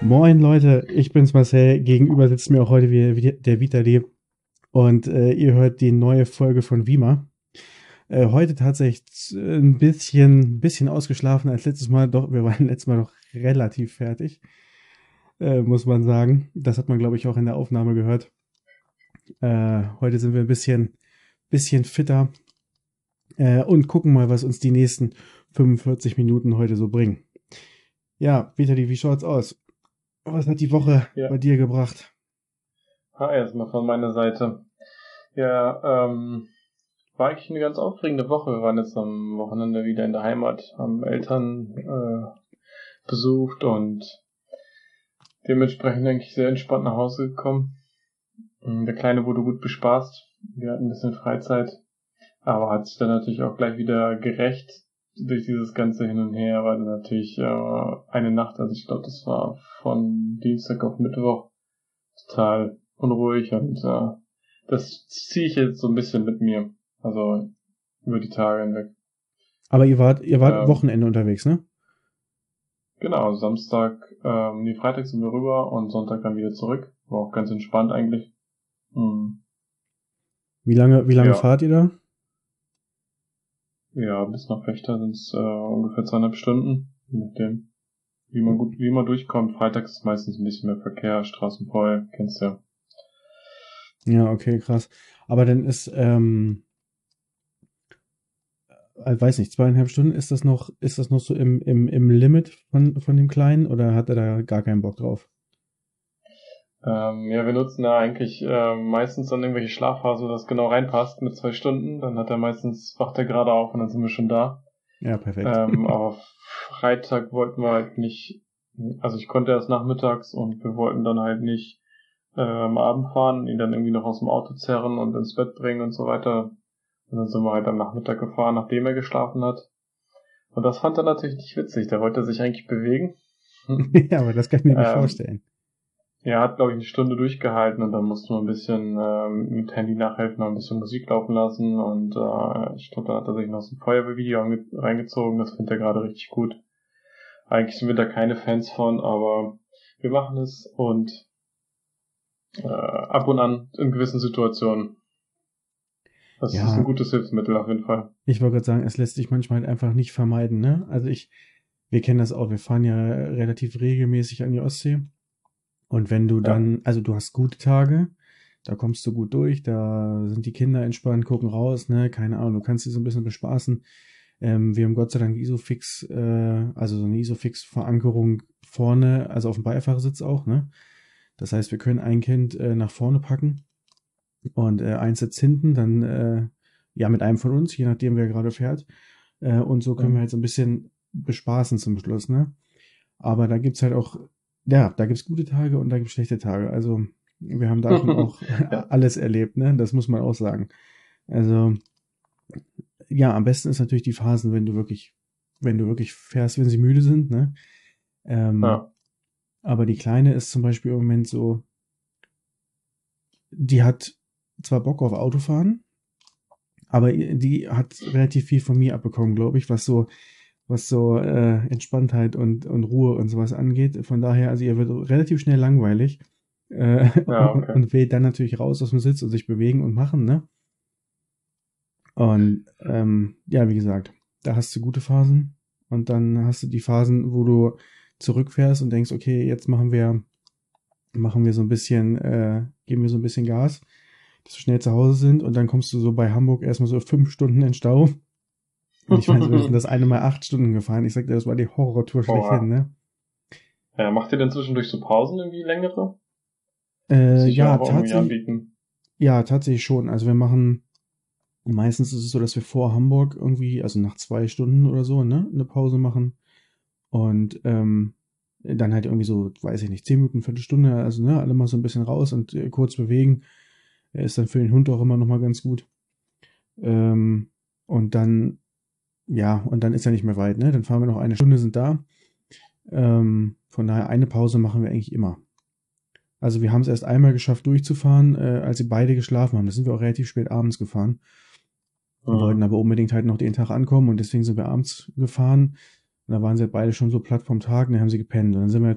Moin Leute, ich bin's Marcel. Gegenüber sitzt mir auch heute wieder der Vitali und ihr hört die neue Folge von Wima. Heute tatsächlich ein bisschen ausgeschlafen als letztes Mal. Doch, wir waren letztes Mal noch relativ fertig, muss man sagen. Das hat man, glaube ich, auch in der Aufnahme gehört. Heute sind wir ein bisschen fitter und gucken mal, was uns die nächsten 45 Minuten heute so bringen. Ja, Vitali, wie schaut's aus? Was hat die Woche Ja, bei dir gebracht? erstmal von meiner Seite. Ja, war eigentlich eine ganz aufregende Woche. Wir waren jetzt am Wochenende wieder in der Heimat, haben Eltern besucht und dementsprechend eigentlich sehr entspannt nach Hause gekommen. Der Kleine wurde gut bespaßt. Wir hatten ein bisschen Freizeit, aber hat sich dann natürlich auch gleich wieder gerächt durch dieses ganze Hin und Her. War dann natürlich eine Nacht, also ich glaube, das war von Dienstag auf Mittwoch total unruhig und das ziehe ich jetzt so ein bisschen mit mir. Also über die Tage hinweg. Aber ihr wart Ähm, Wochenende unterwegs, ne? genau, Freitag sind wir rüber und Sonntag dann wieder zurück. War auch ganz entspannt eigentlich. Hm, Wie lange ja, fahrt ihr da? ja, bis nach Fechter sind es ungefähr 2,5 Stunden. Je nachdem, wie man durchkommt. Freitag ist meistens ein bisschen mehr Verkehr, Straßen voll, kennst du ja. Ja, okay, krass. Aber dann weiß nicht, 2,5 Stunden, ist das noch so im Limit von dem Kleinen oder hat er da gar keinen Bock drauf? Ja, wir nutzen da eigentlich meistens dann irgendwelche Schlafphasen, wo das genau reinpasst mit 2 Stunden. Dann wacht er gerade auf und dann sind wir schon da. Ja, perfekt. Aber Freitag wollten wir halt nicht, also ich konnte erst nachmittags und wir wollten dann halt nicht am Abend fahren, ihn dann irgendwie noch aus dem Auto zerren und ins Bett bringen und so weiter. Und dann sind wir halt am Nachmittag gefahren, nachdem er geschlafen hat. Und das fand er natürlich nicht witzig. Der wollte sich eigentlich bewegen. Ja, aber das kann ich mir nicht ähm, vorstellen. Er hat, glaube ich, eine Stunde durchgehalten und dann mussten wir ein bisschen mit Handy nachhelfen, noch ein bisschen Musik laufen lassen und ich glaube, da hat er sich noch so ein Feuerwehrvideo reingezogen, das findet er gerade richtig gut. Eigentlich sind wir da keine Fans von, aber wir machen es und ab und an in gewissen Situationen. Das ist ein Ja, gutes Hilfsmittel auf jeden Fall. ich wollte gerade sagen, es lässt sich manchmal halt einfach nicht vermeiden, ne? Also wir kennen das auch, wir fahren ja relativ regelmäßig an die Ostsee. Und wenn du Ja, dann, also du hast gute Tage, da kommst du gut durch, da sind die Kinder entspannt, gucken raus, ne, keine Ahnung, du kannst sie so ein bisschen bespaßen. Wir haben Gott sei Dank Isofix, also so eine Isofix-Verankerung vorne, also auf dem Beifahrersitz auch, ne. Das heißt, wir können ein Kind nach vorne packen und eins sitzt hinten, dann ja mit einem von uns, je nachdem wer gerade fährt. Und so können wir halt so ein bisschen bespaßen zum Schluss, ne. Aber da gibt's halt auch, ja, da gibt's gute Tage und da gibt's schlechte Tage. Also wir haben da schon auch ja. alles erlebt, ne? Das muss man auch sagen. Also ja, am besten ist natürlich die Phasen, wenn du wirklich fährst, wenn sie müde sind, ne? Ähm, Ja. aber die Kleine ist zum Beispiel im Moment so, die hat zwar Bock auf Autofahren, aber die hat relativ viel von mir abbekommen, glaube ich, was so Entspanntheit und Ruhe und sowas angeht. Von daher, also ihr wird relativ schnell langweilig Ja, okay. und wählt dann natürlich raus aus dem Sitz und sich bewegen und machen, ne? Und ja, wie gesagt, da hast du gute Phasen und dann hast du die Phasen, wo du zurückfährst und denkst, okay, jetzt machen wir so ein bisschen, geben wir so ein bisschen Gas, dass wir schnell zu Hause sind und dann kommst du so bei Hamburg erstmal so 5 Stunden in Stau. Und ich weiß, wir sind das eine Mal 8 Stunden gefahren. Ich sagte, das war die Horrortour schlechthin, Boah. ne? Ja, macht ihr denn zwischendurch so Pausen irgendwie längere? Das sich ja Ja, auch irgendwie tatsächlich, anbieten. ja, tatsächlich schon. Also wir machen, meistens ist es so, dass wir vor Hamburg irgendwie, also nach 2 Stunden oder so, ne, eine Pause machen. Und dann halt irgendwie so, weiß ich nicht, 10 Minuten, Viertelstunde, also ne, alle mal so ein bisschen raus und kurz bewegen. Ist dann für den Hund auch immer noch mal ganz gut. Ähm, und dann, ja, und dann ist er nicht mehr weit, ne? Dann fahren wir noch eine Stunde, sind da. Von daher eine Pause machen wir eigentlich immer. Also wir haben es erst einmal geschafft durchzufahren, als sie beide geschlafen haben. Das sind wir auch relativ spät abends gefahren. Wir wollten Hm. aber unbedingt halt noch den Tag ankommen und deswegen sind wir abends gefahren. Und da waren sie halt beide schon so platt vom Tag und dann haben sie gepennt. Und dann sind wir natürlich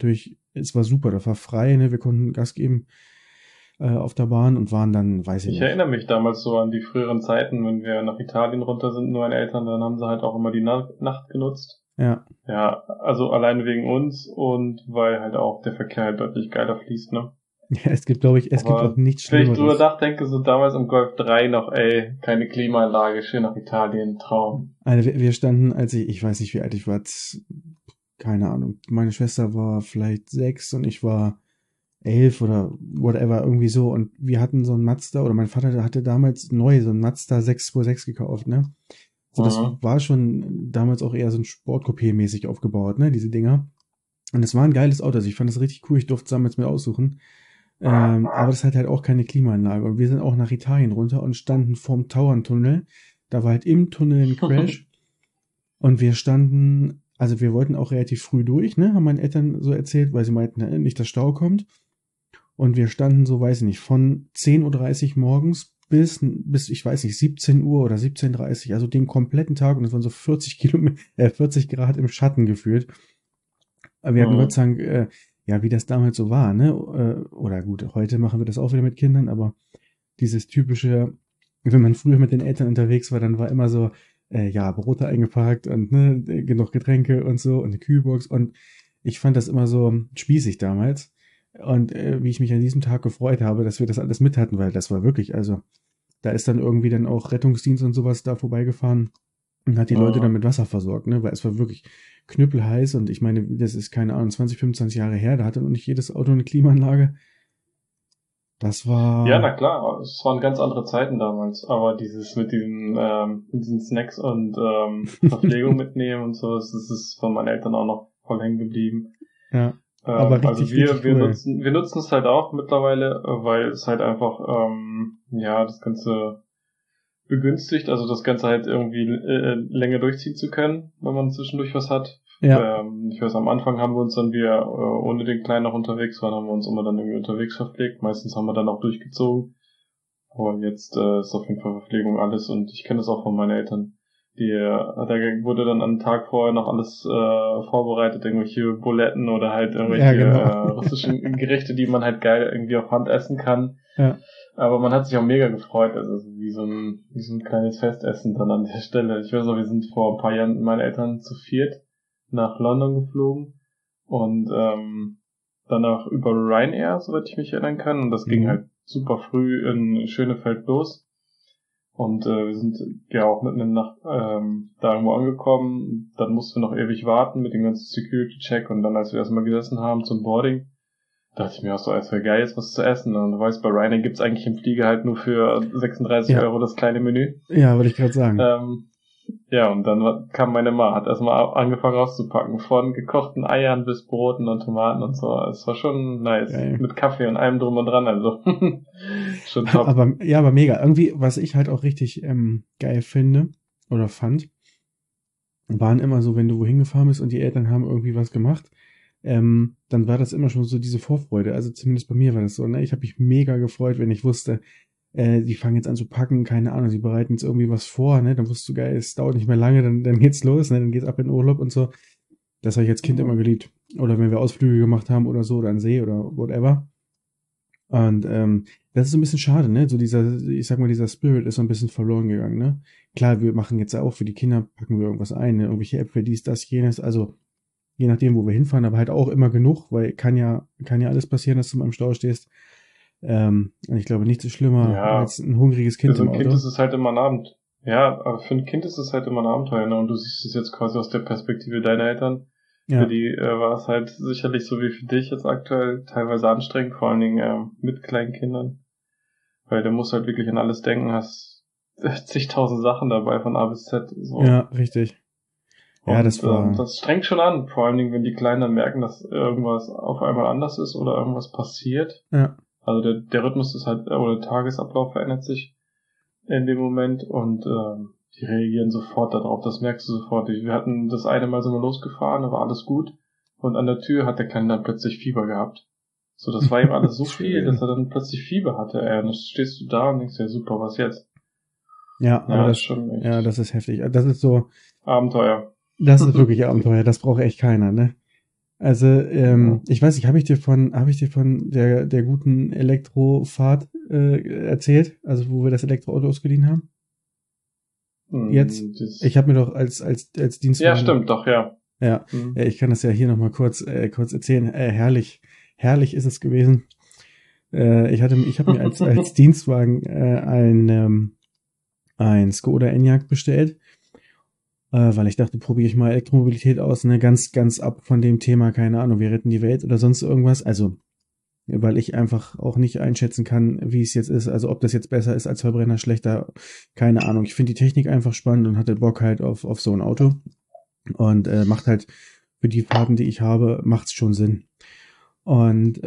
es war super, das war frei, ne? Wir konnten Gas geben auf der Bahn und waren dann, weiß ich Ich nicht. erinnere mich damals so an die früheren Zeiten, wenn wir nach Italien runter sind, nur meine Eltern, dann haben sie halt auch immer die Nacht genutzt. Ja. Ja, also alleine wegen uns und weil halt auch der Verkehr halt deutlich geiler fließt, ne? Ja, es gibt, glaube ich, gibt auch nichts wenn ich drüber Schlimmeres. nachdenke, so damals im Golf 3 noch, ey, keine Klimaanlage, schön nach Italien, Traum. Also wir standen, als ich weiß nicht, wie alt ich war, keine Ahnung. Meine Schwester war vielleicht 6 und ich war 11 oder whatever, irgendwie so. Und wir hatten so ein Mazda, oder mein Vater hatte damals neu so ein Mazda 626 gekauft, ne? So, das war schon damals auch eher so ein Sportcoupé-mäßig aufgebaut, ne, diese Dinger. Und es war ein geiles Auto, also ich fand das richtig cool, ich durfte es damals mit aussuchen. Aber das hat halt auch keine Klimaanlage. Und wir sind auch nach Italien runter und standen vorm Tauerntunnel. Da war halt im Tunnel ein Crash. Und wir standen, also wir wollten auch relativ früh durch, ne, haben meine Eltern so erzählt, weil sie meinten, nicht, dass Stau kommt. Und wir standen so, weiß ich nicht, von 10:30 Uhr morgens bis, ich weiß nicht, 17 Uhr oder 17:30 Uhr, also den kompletten Tag. Und es waren so 40 Grad im Schatten gefühlt. Aber wir hatten Gott sei Dank, ja, wie das damals so war, ne? Oder gut, heute machen wir das auch wieder mit Kindern, aber dieses typische, wenn man früher mit den Eltern unterwegs war, dann war immer so, ja, Brote eingepackt und ne, genug Getränke und so und eine Kühlbox. Und ich fand das immer so spießig damals. Und wie ich mich an diesem Tag gefreut habe, dass wir das alles mit hatten, weil das war wirklich, also da ist dann irgendwie dann auch Rettungsdienst und sowas da vorbeigefahren und hat die Leute dann mit Wasser versorgt, ne, weil es war wirklich knüppelheiß und ich meine, das ist keine Ahnung, 20, 25 Jahre her, da hatte noch nicht jedes Auto eine Klimaanlage. Das war... Ja, na klar, es waren ganz andere Zeiten damals, aber dieses mit diesen Snacks und Verpflegung mitnehmen und so, das ist von meinen Eltern auch noch voll hängen geblieben. Ja, aber richtig, also richtig cool. wir nutzen es halt auch mittlerweile, weil es halt einfach ja das Ganze begünstigt, also das Ganze halt irgendwie länger durchziehen zu können, wenn man zwischendurch was hat. Ja. Ich weiß, am Anfang haben wir uns dann, ohne den Kleinen noch unterwegs waren, haben wir uns immer dann irgendwie unterwegs verpflegt. Meistens haben wir dann auch durchgezogen. Aber jetzt ist auf jeden Fall Verpflegung alles und ich kenne das auch von meinen Eltern. Da wurde dann am Tag vorher noch alles vorbereitet, irgendwelche Buletten oder halt irgendwelche russischen Gerichte, die man halt geil irgendwie auf Hand essen kann. Ja. Aber man hat sich auch mega gefreut, also wie so ein kleines Festessen dann an der Stelle. Ich weiß noch, wir sind vor ein paar Jahren mit meinen Eltern zu viert nach London geflogen und danach über Ryanair, soweit ich mich erinnern kann. Und das ging halt super früh in Schönefeld los. Und wir sind ja auch mitten in der Nacht da irgendwo angekommen. Dann mussten wir noch ewig warten mit dem ganzen Security-Check. Und dann, als wir erstmal gesessen haben zum Boarding, dachte ich mir auch so, es wäre geil, jetzt was zu essen. Und du weißt, bei Ryanair gibt's eigentlich im Flieger halt nur für 36 Euro das kleine Menü. Ja, wollte ich gerade sagen. Ja, und dann kam meine Ma, hat erstmal angefangen auszupacken, von gekochten Eiern bis Broten und Tomaten und so. Es war schon nice. Geil. Mit Kaffee und allem drum und dran, also schon top. Aber mega. Irgendwie, was ich halt auch richtig geil finde oder fand, waren immer so, wenn du wohin gefahren bist und die Eltern haben irgendwie was gemacht, dann war das immer schon so diese Vorfreude. Also zumindest bei mir war das so, ne? Ich habe mich mega gefreut, wenn ich wusste, die fangen jetzt an zu packen, keine Ahnung, sie bereiten jetzt irgendwie was vor, ne, dann wusstest du, geil, es dauert nicht mehr lange, dann geht's los, ne, dann geht's ab in den Urlaub und so. Das habe ich als Kind immer geliebt. Oder wenn wir Ausflüge gemacht haben oder so, oder an See oder whatever. Und das ist so ein bisschen schade, ne, so dieser Spirit ist so ein bisschen verloren gegangen, ne. Klar, wir machen jetzt auch für die Kinder, packen wir irgendwas ein, ne, irgendwelche Äpfel, dies, das, jenes, also je nachdem, wo wir hinfahren, aber halt auch immer genug, weil kann ja alles passieren, dass du mal im Stau stehst. Und ich glaube, nichts ist schlimmer als ein hungriges Kind im Auto. Für so ein Kind ist es halt immer ein Abend. Ja, aber für ein Kind ist es halt immer ein Abenteuer, ne? Und du siehst es jetzt quasi aus der Perspektive deiner Eltern. Ja. Für die war es halt sicherlich so wie für dich jetzt aktuell teilweise anstrengend, vor allen Dingen mit kleinen Kindern. Weil du musst halt wirklich an alles denken, hast zigtausend Sachen dabei von A bis Z. So. Ja, richtig. Ja, und, das war... das strengt schon an, vor allen Dingen, wenn die Kleinen dann merken, dass irgendwas auf einmal anders ist oder irgendwas passiert. Ja. Also der Rhythmus ist halt, oder der Tagesablauf verändert sich in dem Moment und die reagieren sofort darauf, das merkst du sofort. Wir hatten das eine Mal, sind wir losgefahren, da war alles gut und an der Tür hat der Kleine dann plötzlich Fieber gehabt. So, das war ihm alles so viel, dass er dann plötzlich Fieber hatte. Und dann stehst du da und denkst dir, super, was jetzt? Ja, aber das ist schon echt... Ja, das ist heftig. Das ist so... Abenteuer. Das ist wirklich Abenteuer, das braucht echt keiner, ne? Also, ich weiß nicht, habe ich dir von der guten Elektrofahrt erzählt? Also, wo wir das Elektroauto ausgeliehen haben? Jetzt? Ich habe mir doch als Ja, Dienstwagen. stimmt, doch, ja. Ja, ich kann das ja hier nochmal kurz erzählen. Herrlich ist es gewesen. Ich habe mir als Dienstwagen ein Skoda Enyaq bestellt, weil ich dachte, probiere ich mal Elektromobilität aus, ne, ganz ab von dem Thema, keine Ahnung, wir retten die Welt oder sonst irgendwas. Also, weil ich einfach auch nicht einschätzen kann, wie es jetzt ist, also ob das jetzt besser ist als Verbrenner, schlechter, keine Ahnung. Ich finde die Technik einfach spannend und hatte Bock halt auf so ein Auto und macht halt für die Fahrten, die ich habe, macht's schon Sinn. Und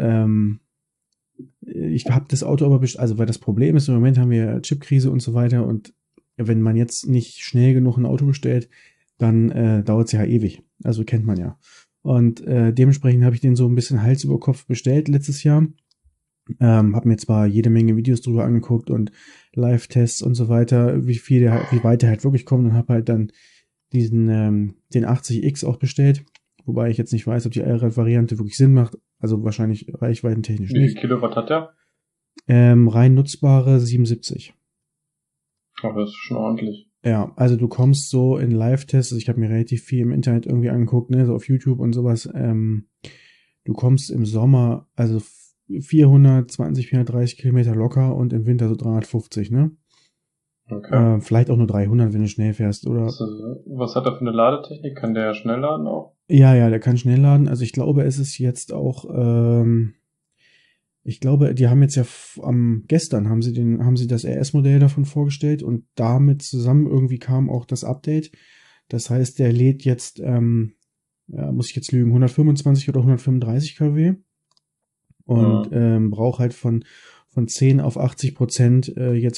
ich habe das Auto aber, also weil das Problem ist, im Moment haben wir Chipkrise und so weiter und wenn man jetzt nicht schnell genug ein Auto bestellt, dann dauert es ja ewig. Also kennt man ja. Und dementsprechend habe ich den so ein bisschen Hals über Kopf bestellt letztes Jahr. Habe mir zwar jede Menge Videos drüber angeguckt und Live-Tests und so weiter, wie weit der halt wirklich kommt und habe halt dann den 80X auch bestellt. Wobei ich jetzt nicht weiß, ob die Variante wirklich Sinn macht. Also wahrscheinlich reichweitentechnisch Wie viel nicht. Kilowatt hat der? Rein nutzbare 77. Oh, das ist schon ordentlich. Ja, also du kommst so in Live-Tests, also ich habe mir relativ viel im Internet irgendwie angeguckt, ne, so auf YouTube und sowas. Du kommst im Sommer, also 420, 430 Kilometer locker und im Winter so 350, ne? Okay. Vielleicht auch nur 300, wenn du schnell fährst, oder? Was hat er für eine Ladetechnik? Kann der schnell laden auch? Ja, der kann schnell laden. Also ich glaube, es ist jetzt auch, ich glaube, die haben jetzt ja gestern haben sie das RS-Modell davon vorgestellt und damit zusammen irgendwie kam auch das Update. Das heißt, der lädt jetzt, muss ich jetzt lügen, 125 oder 135 kW und braucht halt von 10 auf 80% jetzt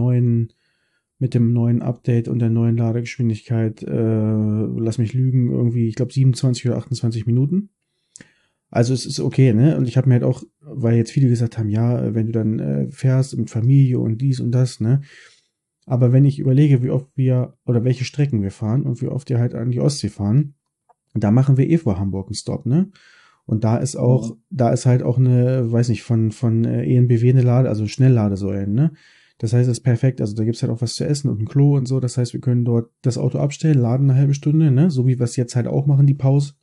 mit dem neuen Update und der neuen Ladegeschwindigkeit, lass mich lügen, irgendwie, ich glaube 27 oder 28 Minuten. Also es ist okay, ne? Und ich habe mir halt auch, weil jetzt viele gesagt haben, ja, wenn du dann fährst mit Familie und dies und das, ne? Aber wenn ich überlege, wie oft wir oder welche Strecken wir fahren und wie oft wir halt an die Ostsee fahren, da machen wir vor Hamburg einen Stop, ne? Und da ist auch, da ist halt auch eine, weiß nicht, von EnBW eine also Schnellladesäulen, ne? Das heißt, das ist perfekt. Also da gibt's halt auch was zu essen und ein Klo und so. Das heißt, wir können dort das Auto abstellen, laden eine halbe Stunde, ne? So wie wir es jetzt halt auch machen, die Pause.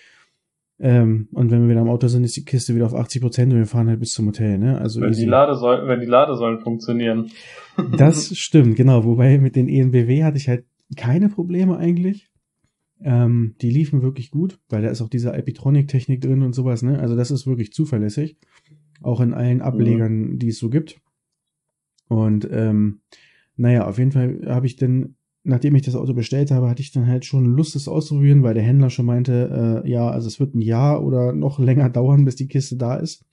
Und wenn wir wieder am Auto sind, ist die Kiste wieder auf 80% und wir fahren halt bis zum Hotel, ne? Also wenn easy. Wenn die Ladesäulen funktionieren. Das stimmt, genau. Wobei mit den EnBW hatte ich halt keine Probleme eigentlich. Die liefen wirklich gut, weil da ist auch diese Alpitronic-Technik drin und sowas, ne? Also das ist wirklich zuverlässig. Auch in allen Ablegern, die es so gibt. Und naja, auf jeden Fall habe ich dann, nachdem ich das Auto bestellt habe, hatte ich dann halt schon Lust, es auszuprobieren, weil der Händler schon meinte, ja, also es wird ein Jahr oder noch länger dauern, bis die Kiste da ist.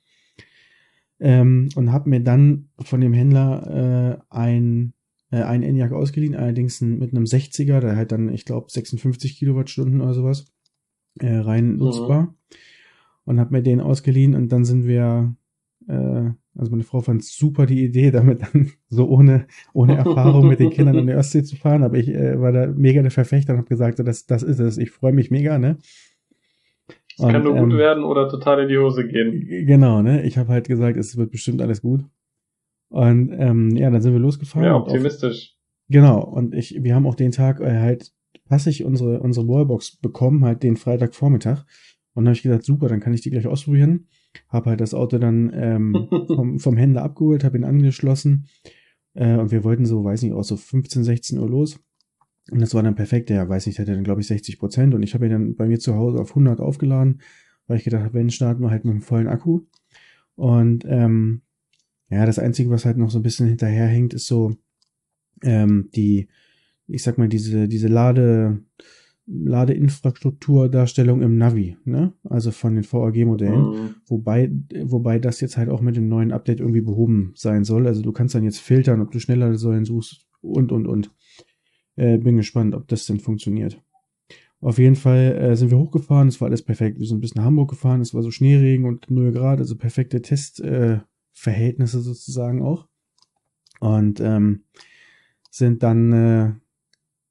Und habe mir dann von dem Händler ein Enyaq ausgeliehen, allerdings mit einem 60er, der halt dann, ich glaube, 56 Kilowattstunden oder sowas rein nutzbar. Und habe mir den ausgeliehen und dann sind wir, also meine Frau fand super die Idee, damit dann so ohne Erfahrung mit den Kindern an der Ostsee zu fahren, aber ich war da mega der Verfechter und habe gesagt, so, das ist es, ich freue mich mega, ne? Es kann nur gut werden oder total in die Hose gehen. Genau, ne? Ich habe halt gesagt, es wird bestimmt alles gut. Und ja, dann sind wir losgefahren. Ja, optimistisch. Genau, und wir haben auch den Tag halt passig unsere Wallbox bekommen, halt den Freitagvormittag. Und dann habe ich gesagt, super, dann kann ich die gleich ausprobieren. Habe halt das Auto dann vom Händler abgeholt, habe ihn angeschlossen. Und wir wollten so, weiß nicht, auch so 15, 16 Uhr los. Und das war dann perfekt. Der, weiß nicht, hatte dann, glaube ich, 60%. Und ich habe ihn dann bei mir zu Hause auf 100 aufgeladen, weil ich gedacht habe, wenn, starten wir halt mit einem vollen Akku. Und ja, das Einzige, was halt noch so ein bisschen hinterherhängt, ist so ich sag mal, diese Ladeinfrastrukturdarstellung im Navi, ne? Also von den VAG-Modellen. Wobei das jetzt halt auch mit dem neuen Update irgendwie behoben sein soll. Also du kannst dann jetzt filtern, ob du Schnellladesäulen suchst und. Bin gespannt, ob das denn funktioniert. Auf jeden Fall sind wir hochgefahren, es war alles perfekt. Wir sind bis nach Hamburg gefahren, es war so Schneeregen und 0 Grad, also perfekte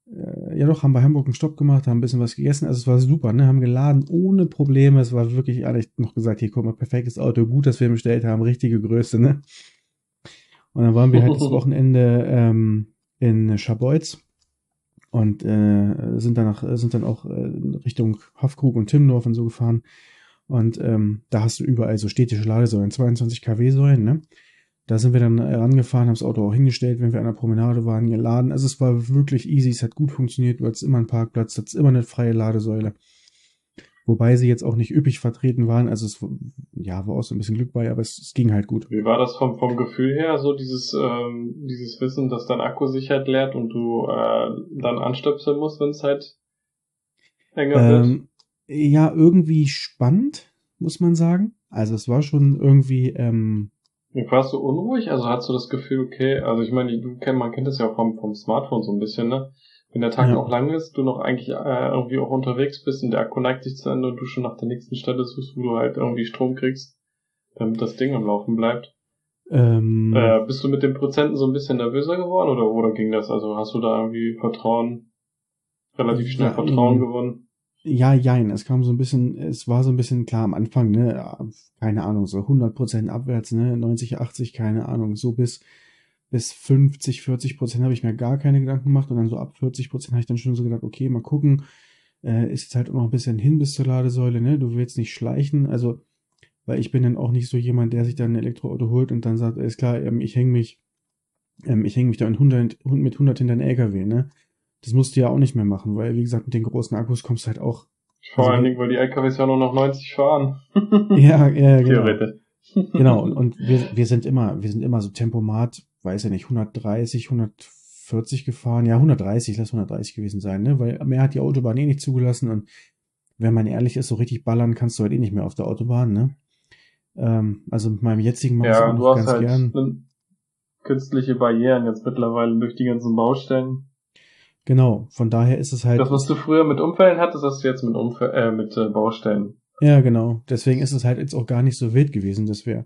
Ja doch, haben bei Hamburg einen Stopp gemacht, haben ein bisschen was gegessen. Also es war super, ne? Haben geladen ohne Probleme. Es war wirklich, alle noch gesagt, hier guck mal, perfektes Auto, gut, dass wir bestellt haben, richtige Größe, ne? Und dann waren wir halt das Wochenende in Scharbeutz und sind dann auch Richtung Hofkrug und Timmendorf und so gefahren. Und da hast du überall so städtische Ladesäulen, 22 kW-Säulen, ne? Da sind wir dann rangefahren, haben das Auto auch hingestellt, wenn wir an der Promenade waren, geladen. Also es war wirklich easy, es hat gut funktioniert, du hattest immer einen Parkplatz, du hattest immer eine freie Ladesäule. Wobei sie jetzt auch nicht üppig vertreten waren, also es ja, war auch so ein bisschen Glück bei, aber es ging halt gut. Wie war das vom Gefühl her, so dieses Wissen, dass dein Akku sich halt leert und du dann anstöpseln musst, wenn es halt enger wird? Ja, irgendwie spannend, muss man sagen. Also es war schon irgendwie, Warst du unruhig? Also hast du das Gefühl, okay, also ich meine, man kennt das ja auch vom Smartphone so ein bisschen, ne? Wenn der Tag ja, noch lang ist, du noch eigentlich irgendwie auch unterwegs bist und der Akku neigt sich zu Ende und du schon nach der nächsten Stelle suchst, wo du halt irgendwie Strom kriegst, damit das Ding am Laufen bleibt. Bist du mit den Prozenten so ein bisschen nervöser geworden oder ging das? Also hast du da irgendwie relativ schnell Vertrauen gewonnen? Ja, jein, es kam so ein bisschen, es war so ein bisschen klar am Anfang, ne, keine Ahnung, so 100% abwärts, ne, 90, 80, keine Ahnung, so bis 50, 40% habe ich mir gar keine Gedanken gemacht und dann so ab 40% habe ich dann schon so gedacht, okay, mal gucken, ist jetzt halt auch noch ein bisschen hin bis zur Ladesäule, ne, du willst nicht schleichen, also, weil ich bin dann auch nicht so jemand, der sich dann ein Elektroauto holt und dann sagt, ist klar, ich häng mich da mit 100 hinter den LKW, ne, das musst du ja auch nicht mehr machen, weil, wie gesagt, mit den großen Akkus kommst du halt auch. Vor Also, allen Dingen, weil die LKWs ja nur noch 90 fahren. ja, genau. Theoretisch. Genau, und wir sind immer so Tempomat, weiß ja nicht, 130, 140 gefahren. Ja, 130, lass 130 gewesen sein, ne? Weil mehr hat die Autobahn eh nicht zugelassen und wenn man ehrlich ist, so richtig ballern kannst du halt eh nicht mehr auf der Autobahn, ne? Also mit meinem jetzigen mache ich es Ja, auch du noch hast ganz halt gern. künstliche Barrieren jetzt mittlerweile durch die ganzen Baustellen. Genau, von daher ist es halt. Das, was du früher mit Unfällen hattest, hast du jetzt mit Baustellen. Ja, genau. Deswegen ist es halt jetzt auch gar nicht so wild gewesen,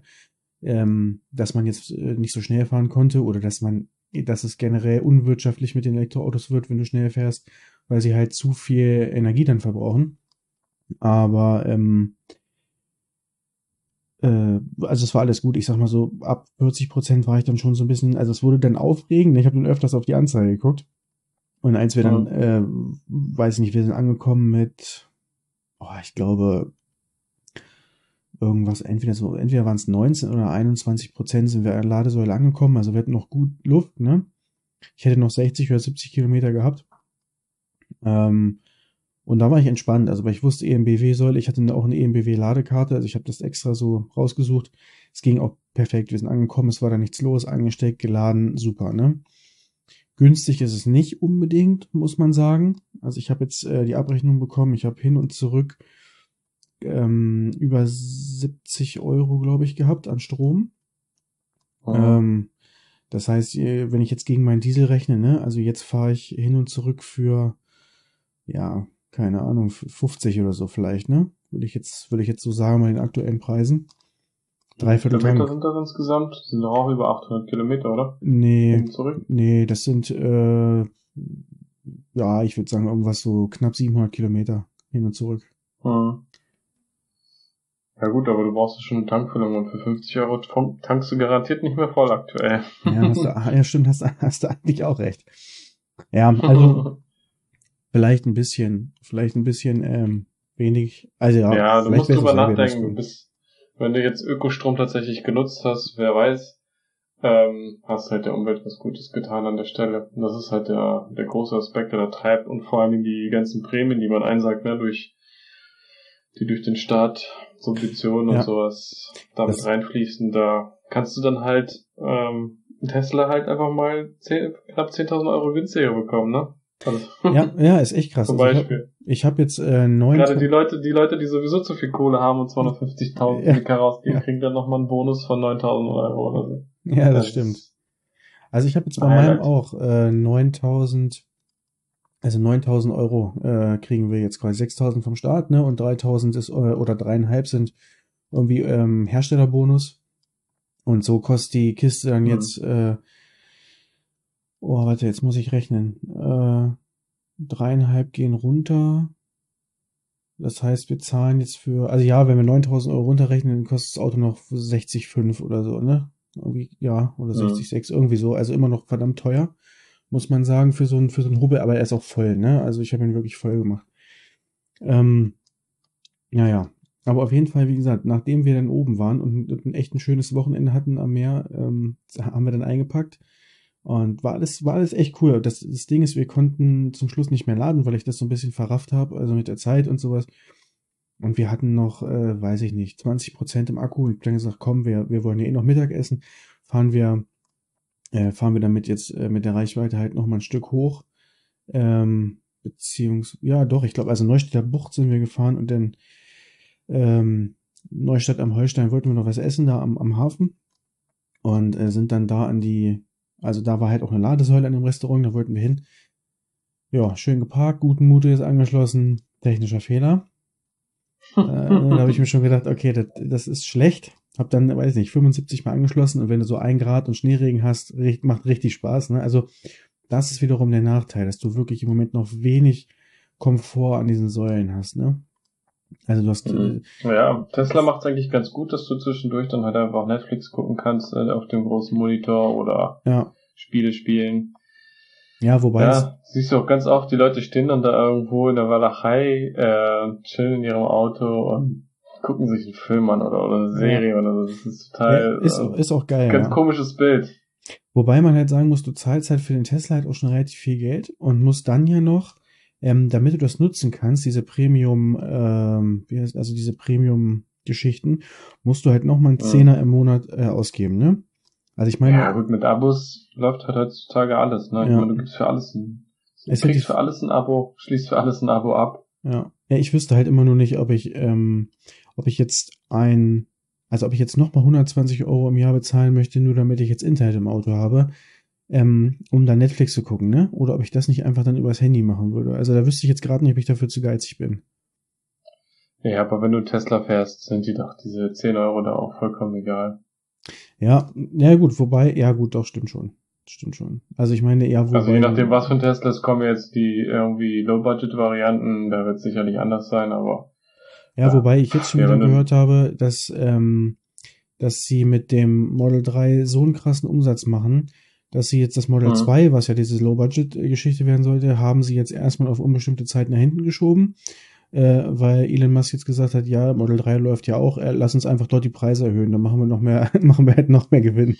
dass man jetzt nicht so schnell fahren konnte oder dass es generell unwirtschaftlich mit den Elektroautos wird, wenn du schnell fährst, weil sie halt zu viel Energie dann verbrauchen. Aber also es war alles gut. Ich sag mal so, ab 40% war ich dann schon so ein bisschen, also es wurde dann aufregend. Ich habe dann öfters auf die Anzeige geguckt. Und als wir dann, weiß ich nicht, wir sind angekommen mit, ich glaube, irgendwas, entweder waren es 19 oder 21% sind wir an der Ladesäule angekommen, also wir hatten noch gut Luft, ne? Ich hätte noch 60 oder 70 Kilometer gehabt. Und da war ich entspannt, also weil ich wusste EMBW-Säule, ich hatte auch eine EMBW-Ladekarte, also ich habe das extra so rausgesucht. Es ging auch perfekt, wir sind angekommen, es war da nichts los, angesteckt, geladen, super, ne? Günstig ist es nicht unbedingt, muss man sagen. Also ich habe jetzt die Abrechnung bekommen, ich habe hin und zurück über 70 Euro, glaube ich, gehabt an Strom. Das heißt, wenn ich jetzt gegen meinen Diesel rechne, ne, also jetzt fahre ich hin und zurück für, ja, keine Ahnung, 50 oder so vielleicht, ne? Würde ich jetzt so sagen, bei den aktuellen Preisen. Dreiviertel Kilometer Tank. sind das insgesamt? Das sind doch auch über 800 Kilometer, oder? Nee, Hin und zurück? nee, das sind, ja, ich würde sagen, irgendwas so knapp 700 Kilometer hin und zurück. Ja gut, aber du brauchst ja schon eine Tankfüllung und für 50 Euro tankst du garantiert nicht mehr voll aktuell. Ja, stimmt, hast du eigentlich auch recht. Ja, also vielleicht ein bisschen wenig. Also ja, Ja, du vielleicht musst wäre es drüber selber nachdenken, wenn du jetzt Ökostrom tatsächlich genutzt hast, wer weiß, hast halt der Umwelt was Gutes getan an der Stelle. Und das ist halt der große Aspekt, der da treibt und vor allen Dingen die ganzen Prämien, die man einsagt, ne, die durch den Staat, Subventionen und sowas damit reinfließen, da kannst du dann halt Tesla halt einfach mal knapp 10.000 Euro günstiger bekommen, ne? Also, ja, ist echt krass. Zum Also Beispiel. ich hab jetzt Gerade die Leute, die sowieso zu viel Kohle haben und 250.000 die rausgehen, kriegen dann nochmal einen Bonus von 9.000 Euro oder so. Ja, das stimmt. Also ich habe jetzt bei meinem auch 9.000 Euro kriegen wir jetzt quasi 6.000 vom Staat, ne? Und 3.000 ist oder 3,5 sind irgendwie Herstellerbonus. Und so kostet die Kiste dann jetzt, warte, jetzt muss ich rechnen. 3,5 gehen runter. Das heißt, wir zahlen jetzt für, also ja, wenn wir 9.000 Euro runterrechnen, dann kostet das Auto noch 60,5 oder so, ne? Irgendwie, ja, oder Mhm. 60,6, irgendwie so. Also immer noch verdammt teuer, muss man sagen, für so einen Hubbel, aber er ist auch voll, ne? Also ich habe ihn wirklich voll gemacht. Ähm, ja. Aber auf jeden Fall, wie gesagt, nachdem wir dann oben waren und ein echt ein schönes Wochenende hatten am Meer, haben wir dann eingepackt. Und war alles echt cool. Das Ding ist, wir konnten zum Schluss nicht mehr laden, weil ich das so ein bisschen verrafft habe, also mit der Zeit und sowas. Und wir hatten noch, weiß ich nicht, 20% im Akku. Ich habe dann gesagt, komm, wir wollen ja eh noch Mittag essen. Fahren wir, fahren wir damit jetzt mit der Reichweite halt noch mal ein Stück hoch. Ja, doch, ich glaube, also Neustädter Bucht sind wir gefahren und dann Neustadt am Holstein wollten wir noch was essen, da am Hafen. Und sind dann da also da war halt auch eine Ladesäule an dem Restaurant, da wollten wir hin. Ja, schön geparkt, guten Mutes angeschlossen, technischer Fehler. Da habe ich mir schon gedacht, okay, das ist schlecht. Hab dann, weiß nicht, 75 Mal angeschlossen und wenn du so 1 Grad und Schneeregen hast, macht richtig Spaß. Ne? Also das ist wiederum der Nachteil, dass du wirklich im Moment noch wenig Komfort an diesen Säulen hast. Ne? Also du hast, Mhm. Ja, Tesla macht es eigentlich ganz gut, dass du zwischendurch dann halt einfach Netflix gucken kannst auf dem großen Monitor oder ja, Spiele spielen. ja, wobei es, Ja, siehst du auch ganz oft, die Leute stehen dann da irgendwo in der Walachei, chillen in ihrem Auto und gucken sich einen Film an oder eine ja, Serie oder so. Das ist ja, total ist auch geil, ganz ja. komisches Bild. Wobei man halt sagen muss, du zahlst halt für den Tesla halt auch schon relativ viel Geld und musst dann ja noch, damit du das nutzen kannst, diese Premium, also diese Premium-Geschichten, musst du halt nochmal einen Hm. Zehner im Monat ausgeben, ne? Also ich Ja, meine, gut, mit Abos läuft halt heutzutage alles, ne? Ich ja, meine, du gibst für alles du es hätte kriegst ich, für alles ein Abo, schließt für alles ein Abo ab. ja, ich wüsste halt immer nur nicht, ob ich jetzt also ob ich jetzt nochmal 120 Euro im Jahr bezahlen möchte, nur damit ich jetzt Internet im Auto habe, um dann Netflix zu gucken, ne? Oder ob ich das nicht einfach dann übers Handy machen würde. Also da wüsste ich jetzt gerade nicht, ob ich dafür zu geizig bin. Ja, aber wenn du Tesla fährst, sind die doch diese 10 Euro da auch vollkommen egal. Ja gut, wobei, ja gut, doch, stimmt schon. Stimmt schon. Also ich meine, ja, Also je wobei, nachdem, was für ein Tesla es kommen jetzt die irgendwie Low-Budget-Varianten, da wird es sicherlich anders sein, aber ja, ja, wobei ich jetzt schon ja, wieder wenn du, gehört habe, dass sie mit dem Model 3 so einen krassen Umsatz machen, dass sie jetzt das Model hm, 2, was ja diese Low-Budget-Geschichte werden sollte, haben sie jetzt erstmal auf unbestimmte Zeit nach hinten geschoben, weil Elon Musk jetzt gesagt hat, ja, Model 3 läuft ja auch, lass uns einfach dort die Preise erhöhen, dann machen wir noch mehr, machen wir halt noch mehr Gewinn.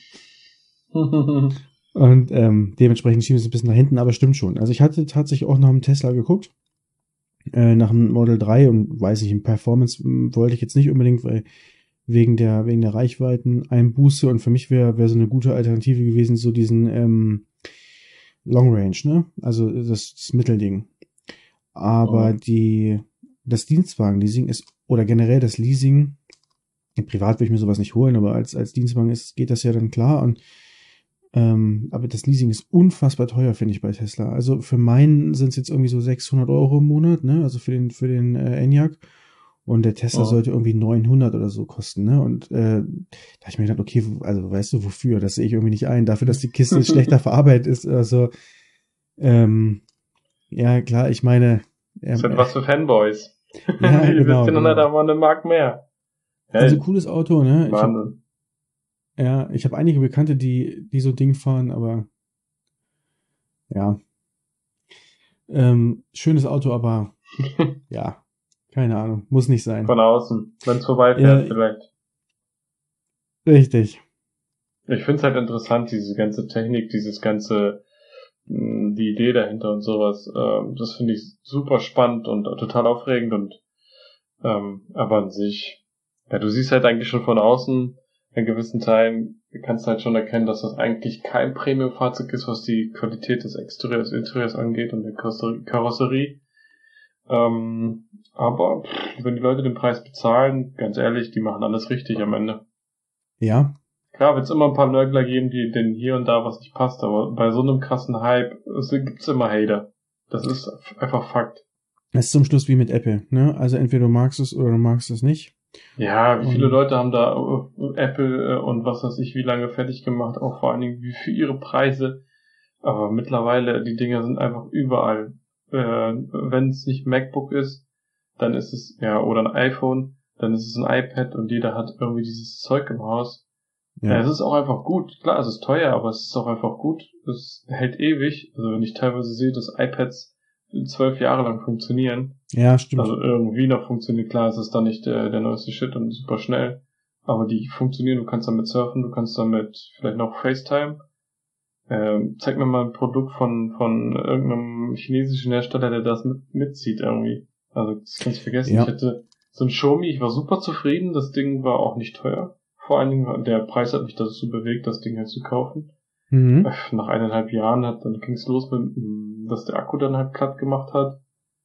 Und dementsprechend schieben sie es ein bisschen nach hinten, aber stimmt schon. Also ich hatte tatsächlich auch nach dem Tesla geguckt, nach dem Model 3 und weiß nicht, im Performance wollte ich jetzt nicht unbedingt, weil wegen der Reichweiten Einbuße und für mich wäre so eine gute Alternative gewesen, so diesen Long Range, ne? Also das Mittelding. Aber hm. das Dienstwagen-Leasing ist, oder generell das Leasing, privat würde ich mir sowas nicht holen, aber als Dienstwagen geht das ja dann klar und aber das Leasing ist unfassbar teuer, finde ich, bei Tesla. Also für meinen sind es jetzt irgendwie so 600 Euro im Monat, ne? Also für den Enyaq. Und der Tesla Hm. sollte irgendwie 900 oder so kosten, ne? Und da habe ich mir gedacht, okay, also weißt du wofür? Das sehe ich irgendwie nicht ein. Dafür, dass die Kiste schlechter verarbeitet ist. Also, ähm, ja, klar, ich meine, Das ist ähm, halt was für Fanboys. Die ja, investieren halt genau. aber eine Mark mehr. Also Hey, cooles Auto, ne? Wahnsinn. Ich habe einige Bekannte, die so Ding fahren, aber ja, schönes Auto, aber ja, keine Ahnung, muss nicht sein. Von außen, wenn es Ja, vorbeifährt vielleicht. richtig. Ich finde es halt interessant, diese ganze Technik, dieses ganze, die Idee dahinter und sowas. Das finde ich super spannend und total aufregend und aber an sich, ja, du siehst halt eigentlich schon von außen, in gewissen Teilen kannst du halt schon erkennen, dass das eigentlich kein Premium-Fahrzeug ist, was die Qualität des Interieurs angeht und der Karosserie. Aber wenn die Leute den Preis bezahlen, ganz ehrlich, die machen alles richtig am Ende. Ja, Klar wird es immer ein paar Nörgler geben, die denen hier und da was nicht passt, aber bei so einem krassen Hype gibt's immer Hater. Das ist einfach Fakt. es ist zum Schluss wie mit Apple, ne? Also entweder du magst es oder du magst es nicht. Ja, wie viele Und Leute haben da Apple und was weiß ich wie lange fertig gemacht, auch vor allen Dingen wie für ihre Preise. Aber mittlerweile, die Dinger sind einfach überall. wenn es nicht MacBook ist, dann ist es, oder ein iPhone, dann ist es ein iPad und jeder hat irgendwie dieses Zeug im Haus. Ja, es ist auch einfach gut. Klar, es ist teuer, aber es ist auch einfach gut. Es hält ewig. Also wenn ich teilweise sehe, dass iPads 12 Jahre lang funktionieren. Ja, stimmt. Also irgendwie noch funktioniert. Klar, es ist dann nicht der neueste Shit und super schnell. Aber die funktionieren. Du kannst damit surfen, du kannst damit vielleicht noch FaceTime. Zeig mir mal ein Produkt von irgendeinem chinesischen Hersteller, der das mitzieht irgendwie. Also das kannst du vergessen. Ja. Ich hatte so ein Xiaomi, ich war super zufrieden. Das Ding war auch nicht teuer. Vor allen Dingen, der Preis hat mich dazu bewegt, das Ding halt zu kaufen. Mhm. Nach 1,5 Jahren dann ging's los, dass der Akku dann halt platt gemacht hat.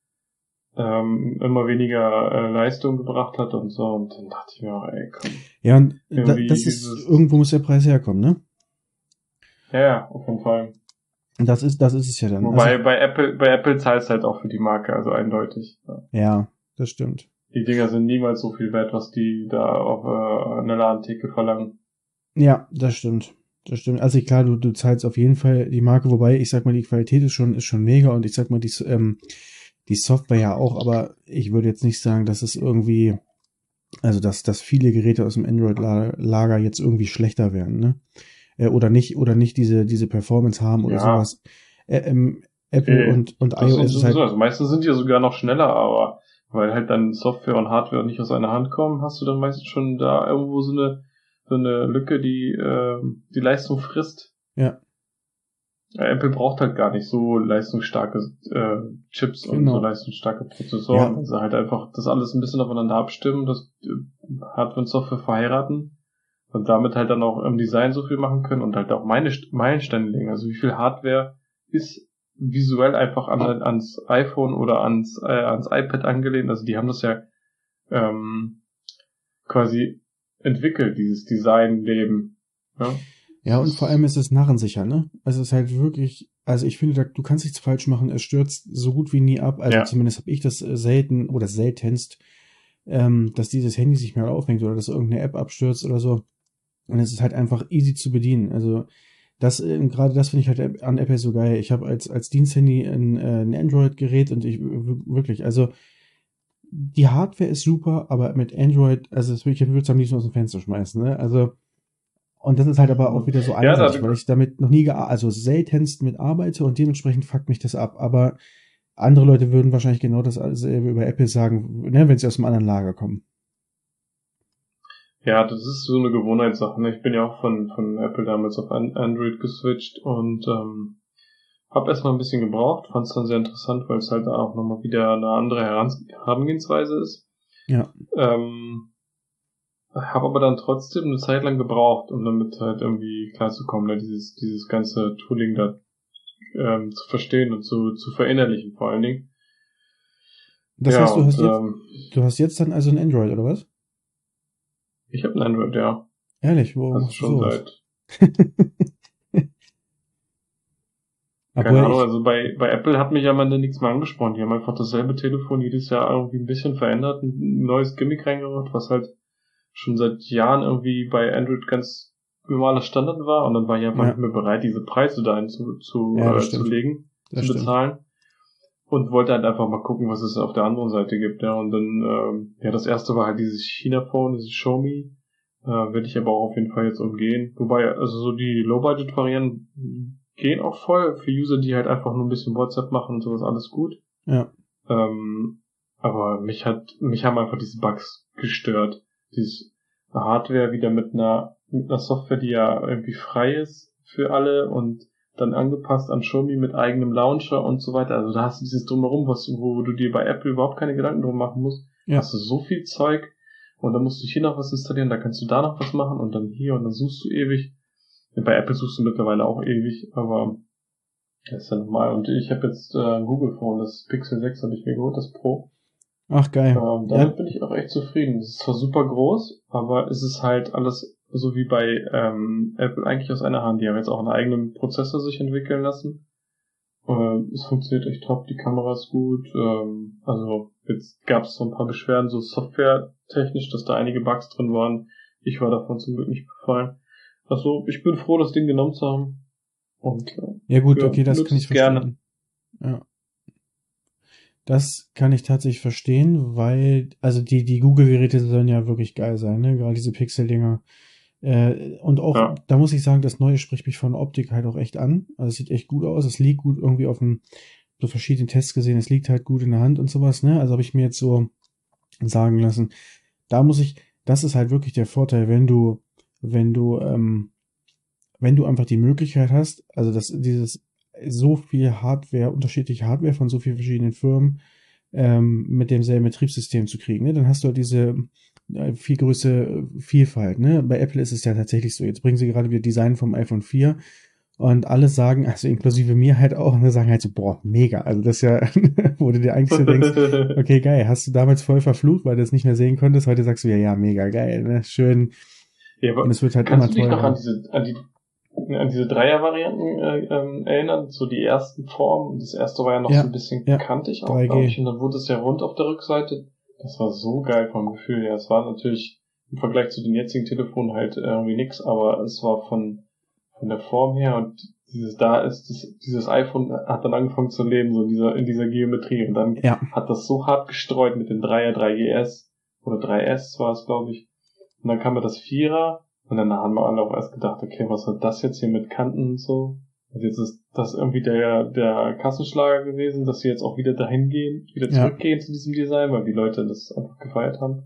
Immer weniger Leistung gebracht hat und so. Und dann dachte ich mir auch, ey, komm. Ja, und irgendwo muss der Preis herkommen, ne? Ja, auf jeden Fall. Und das ist es ja dann. Wobei also, bei Apple zahlst halt auch für die Marke, also eindeutig. Ja, das stimmt. Die Dinger sind niemals so viel wert, was die da auf einer Ladentheke verlangen. Ja, das stimmt. Das stimmt. Also klar, du zahlst auf jeden Fall die Marke, wobei ich sag mal, die Qualität ist schon mega und ich sag mal, die Software ja auch, aber ich würde jetzt nicht sagen, dass es irgendwie, also dass viele Geräte aus dem Android-Lager jetzt irgendwie schlechter werden, ne? Oder nicht diese Performance haben oder sowas. Apple und iOS ist halt. Also meistens sind die ja sogar noch schneller, aber weil halt dann Software und Hardware nicht aus einer Hand kommen, hast du dann meistens schon da irgendwo so eine Lücke, die die Leistung frisst. Ja. Apple braucht halt gar nicht so leistungsstarke Chips und so leistungsstarke Prozessoren. Ja. Also halt einfach das alles ein bisschen aufeinander abstimmen, das Hardware und Software verheiraten und damit halt dann auch im Design so viel machen können und halt auch Meilensteine legen. Also wie viel Hardware ist visuell einfach ans iPhone oder ans iPad angelehnt. Also die haben das ja quasi entwickelt, dieses Designleben. Ja? Ja, und vor allem ist es narrensicher, ne? Also es ist halt wirklich, also ich finde, du kannst nichts falsch machen, es stürzt so gut wie nie ab. Also zumindest habe ich das selten oder seltenst, dass dieses Handy sich mal aufhängt oder dass irgendeine App abstürzt oder so. Und es ist halt einfach easy zu bedienen. Also gerade das finde ich halt an Apple so geil. Ich habe als Diensthandy ein Android-Gerät und ich wirklich, also die Hardware ist super, aber mit Android, also ich würde es am liebsten aus dem Fenster schmeißen, ne? Also und das ist halt aber auch wieder so einseitig, weil ich damit noch nie also seltenst mit arbeite und dementsprechend fuckt mich das ab. Aber andere Leute würden wahrscheinlich genau dasselbe über Apple sagen, ne, wenn sie aus einem anderen Lager kommen. Ja, das ist so eine Gewohnheitssache. Ne? Ich bin ja auch von Apple damals auf Android geswitcht und habe erstmal ein bisschen gebraucht, fand es dann sehr interessant, weil es halt auch nochmal wieder eine andere Herangehensweise ist. Ja. Habe aber dann trotzdem eine Zeit lang gebraucht, um damit halt irgendwie klarzukommen, ne? dieses ganze Tooling da zu verstehen und zu verinnerlichen vor allen Dingen. Das heißt, du hast jetzt dann also ein Android, oder was? Ich habe ein Android, ja. Ehrlich? Wo also schon seit... Keine Ahnung, also bei Apple hat mich am Ende nichts mehr angesprochen. Die haben einfach dasselbe Telefon jedes Jahr irgendwie ein bisschen verändert, ein neues Gimmick reingebracht, was halt schon seit Jahren irgendwie bei Android ganz normaler Standard war und dann war ich einfach nicht mehr bereit, diese Preise dahin zu legen, zu bezahlen. Und wollte halt einfach mal gucken, was es auf der anderen Seite gibt. Ja, und dann, das erste war halt dieses China-Phone, dieses Xiaomi. Werde ich aber auch auf jeden Fall jetzt umgehen. Wobei, also so die Low-Budget-Varianten gehen auch voll für User, die halt einfach nur ein bisschen WhatsApp machen und sowas, alles gut. Ja. Aber mich haben einfach diese Bugs gestört. Dieses Hardware wieder mit einer Software, die ja irgendwie frei ist für alle und dann angepasst an Xiaomi mit eigenem Launcher und so weiter. Also da hast du dieses Drumherum, wo du dir bei Apple überhaupt keine Gedanken drum machen musst. Ja. Hast du so viel Zeug und dann musst du hier noch was installieren, da kannst du da noch was machen und dann hier und dann suchst du ewig. Bei Apple suchst du mittlerweile auch ewig, aber das ist ja normal. Und ich habe jetzt ein Google Phone, das Pixel 6 habe ich mir geholt, das Pro. Ach geil. Damit bin ich auch echt zufrieden. Es ist zwar super groß, aber es ist halt alles so wie bei Apple eigentlich aus einer Hand. Die haben jetzt auch einen eigenen Prozessor sich entwickeln lassen. Es funktioniert echt top, die Kamera ist gut. Also jetzt gab es so ein paar Beschwerden, so softwaretechnisch, dass da einige Bugs drin waren. Ich war davon zum Glück nicht befallen. Also ich bin froh, das Ding genommen zu haben. Und ja gut, okay, das kann ich verstehen. Gerne. Ja. Das kann ich tatsächlich verstehen, weil, also die Google-Geräte sollen ja wirklich geil sein, ne? Gerade diese Pixel-Dinger. Und auch, Ja. da muss ich sagen, das Neue spricht mich von der Optik halt auch echt an. Also es sieht echt gut aus. Es liegt gut irgendwie auf dem, so verschiedenen Tests gesehen, es liegt halt gut in der Hand und sowas, ne? Also habe ich mir jetzt so sagen lassen. Da muss ich, das ist halt wirklich der Vorteil, wenn du, wenn du einfach die Möglichkeit hast, also dass dieses so viel Hardware, unterschiedliche Hardware von so vielen verschiedenen Firmen mit demselben Betriebssystem zu kriegen, ne? Dann hast du halt diese viel größere Vielfalt, ne? Bei Apple ist es ja tatsächlich so. Jetzt bringen sie gerade wieder Design vom iPhone 4 und alle sagen, also inklusive mir halt auch, ne, sagen halt so, boah, mega. Also das ist ja, wo du dir eigentlich so denkst, okay, geil, hast du damals voll verflucht, weil du es nicht mehr sehen konntest, heute sagst du ja, mega geil, ne? Schön. Ja, Und es wird halt kannst immer du dich noch teurer. an diese Dreier-Varianten erinnern? So die ersten Formen. Das erste war ja noch so Ja, ein bisschen ja, kantig auch, glaube 3G. ich. Und dann wurde es ja rund auf der Rückseite. Das war so geil vom Gefühl her. Es war natürlich im Vergleich zu den jetzigen Telefonen halt irgendwie nix, aber es war von der Form her und dieses iPhone hat dann angefangen zu leben, so in dieser Geometrie. Und dann Ja, hat das so hart gestreut mit den 3GS oder 3S war es, glaube ich. Und dann kam ja das Vierer und dann haben wir alle auch erst gedacht, okay, was hat das jetzt hier mit Kanten und so? Und jetzt ist das irgendwie der Kassenschlager gewesen, dass sie jetzt auch wieder dahin gehen, wieder ja. zurückgehen zu diesem Design, weil die Leute das einfach gefeiert haben.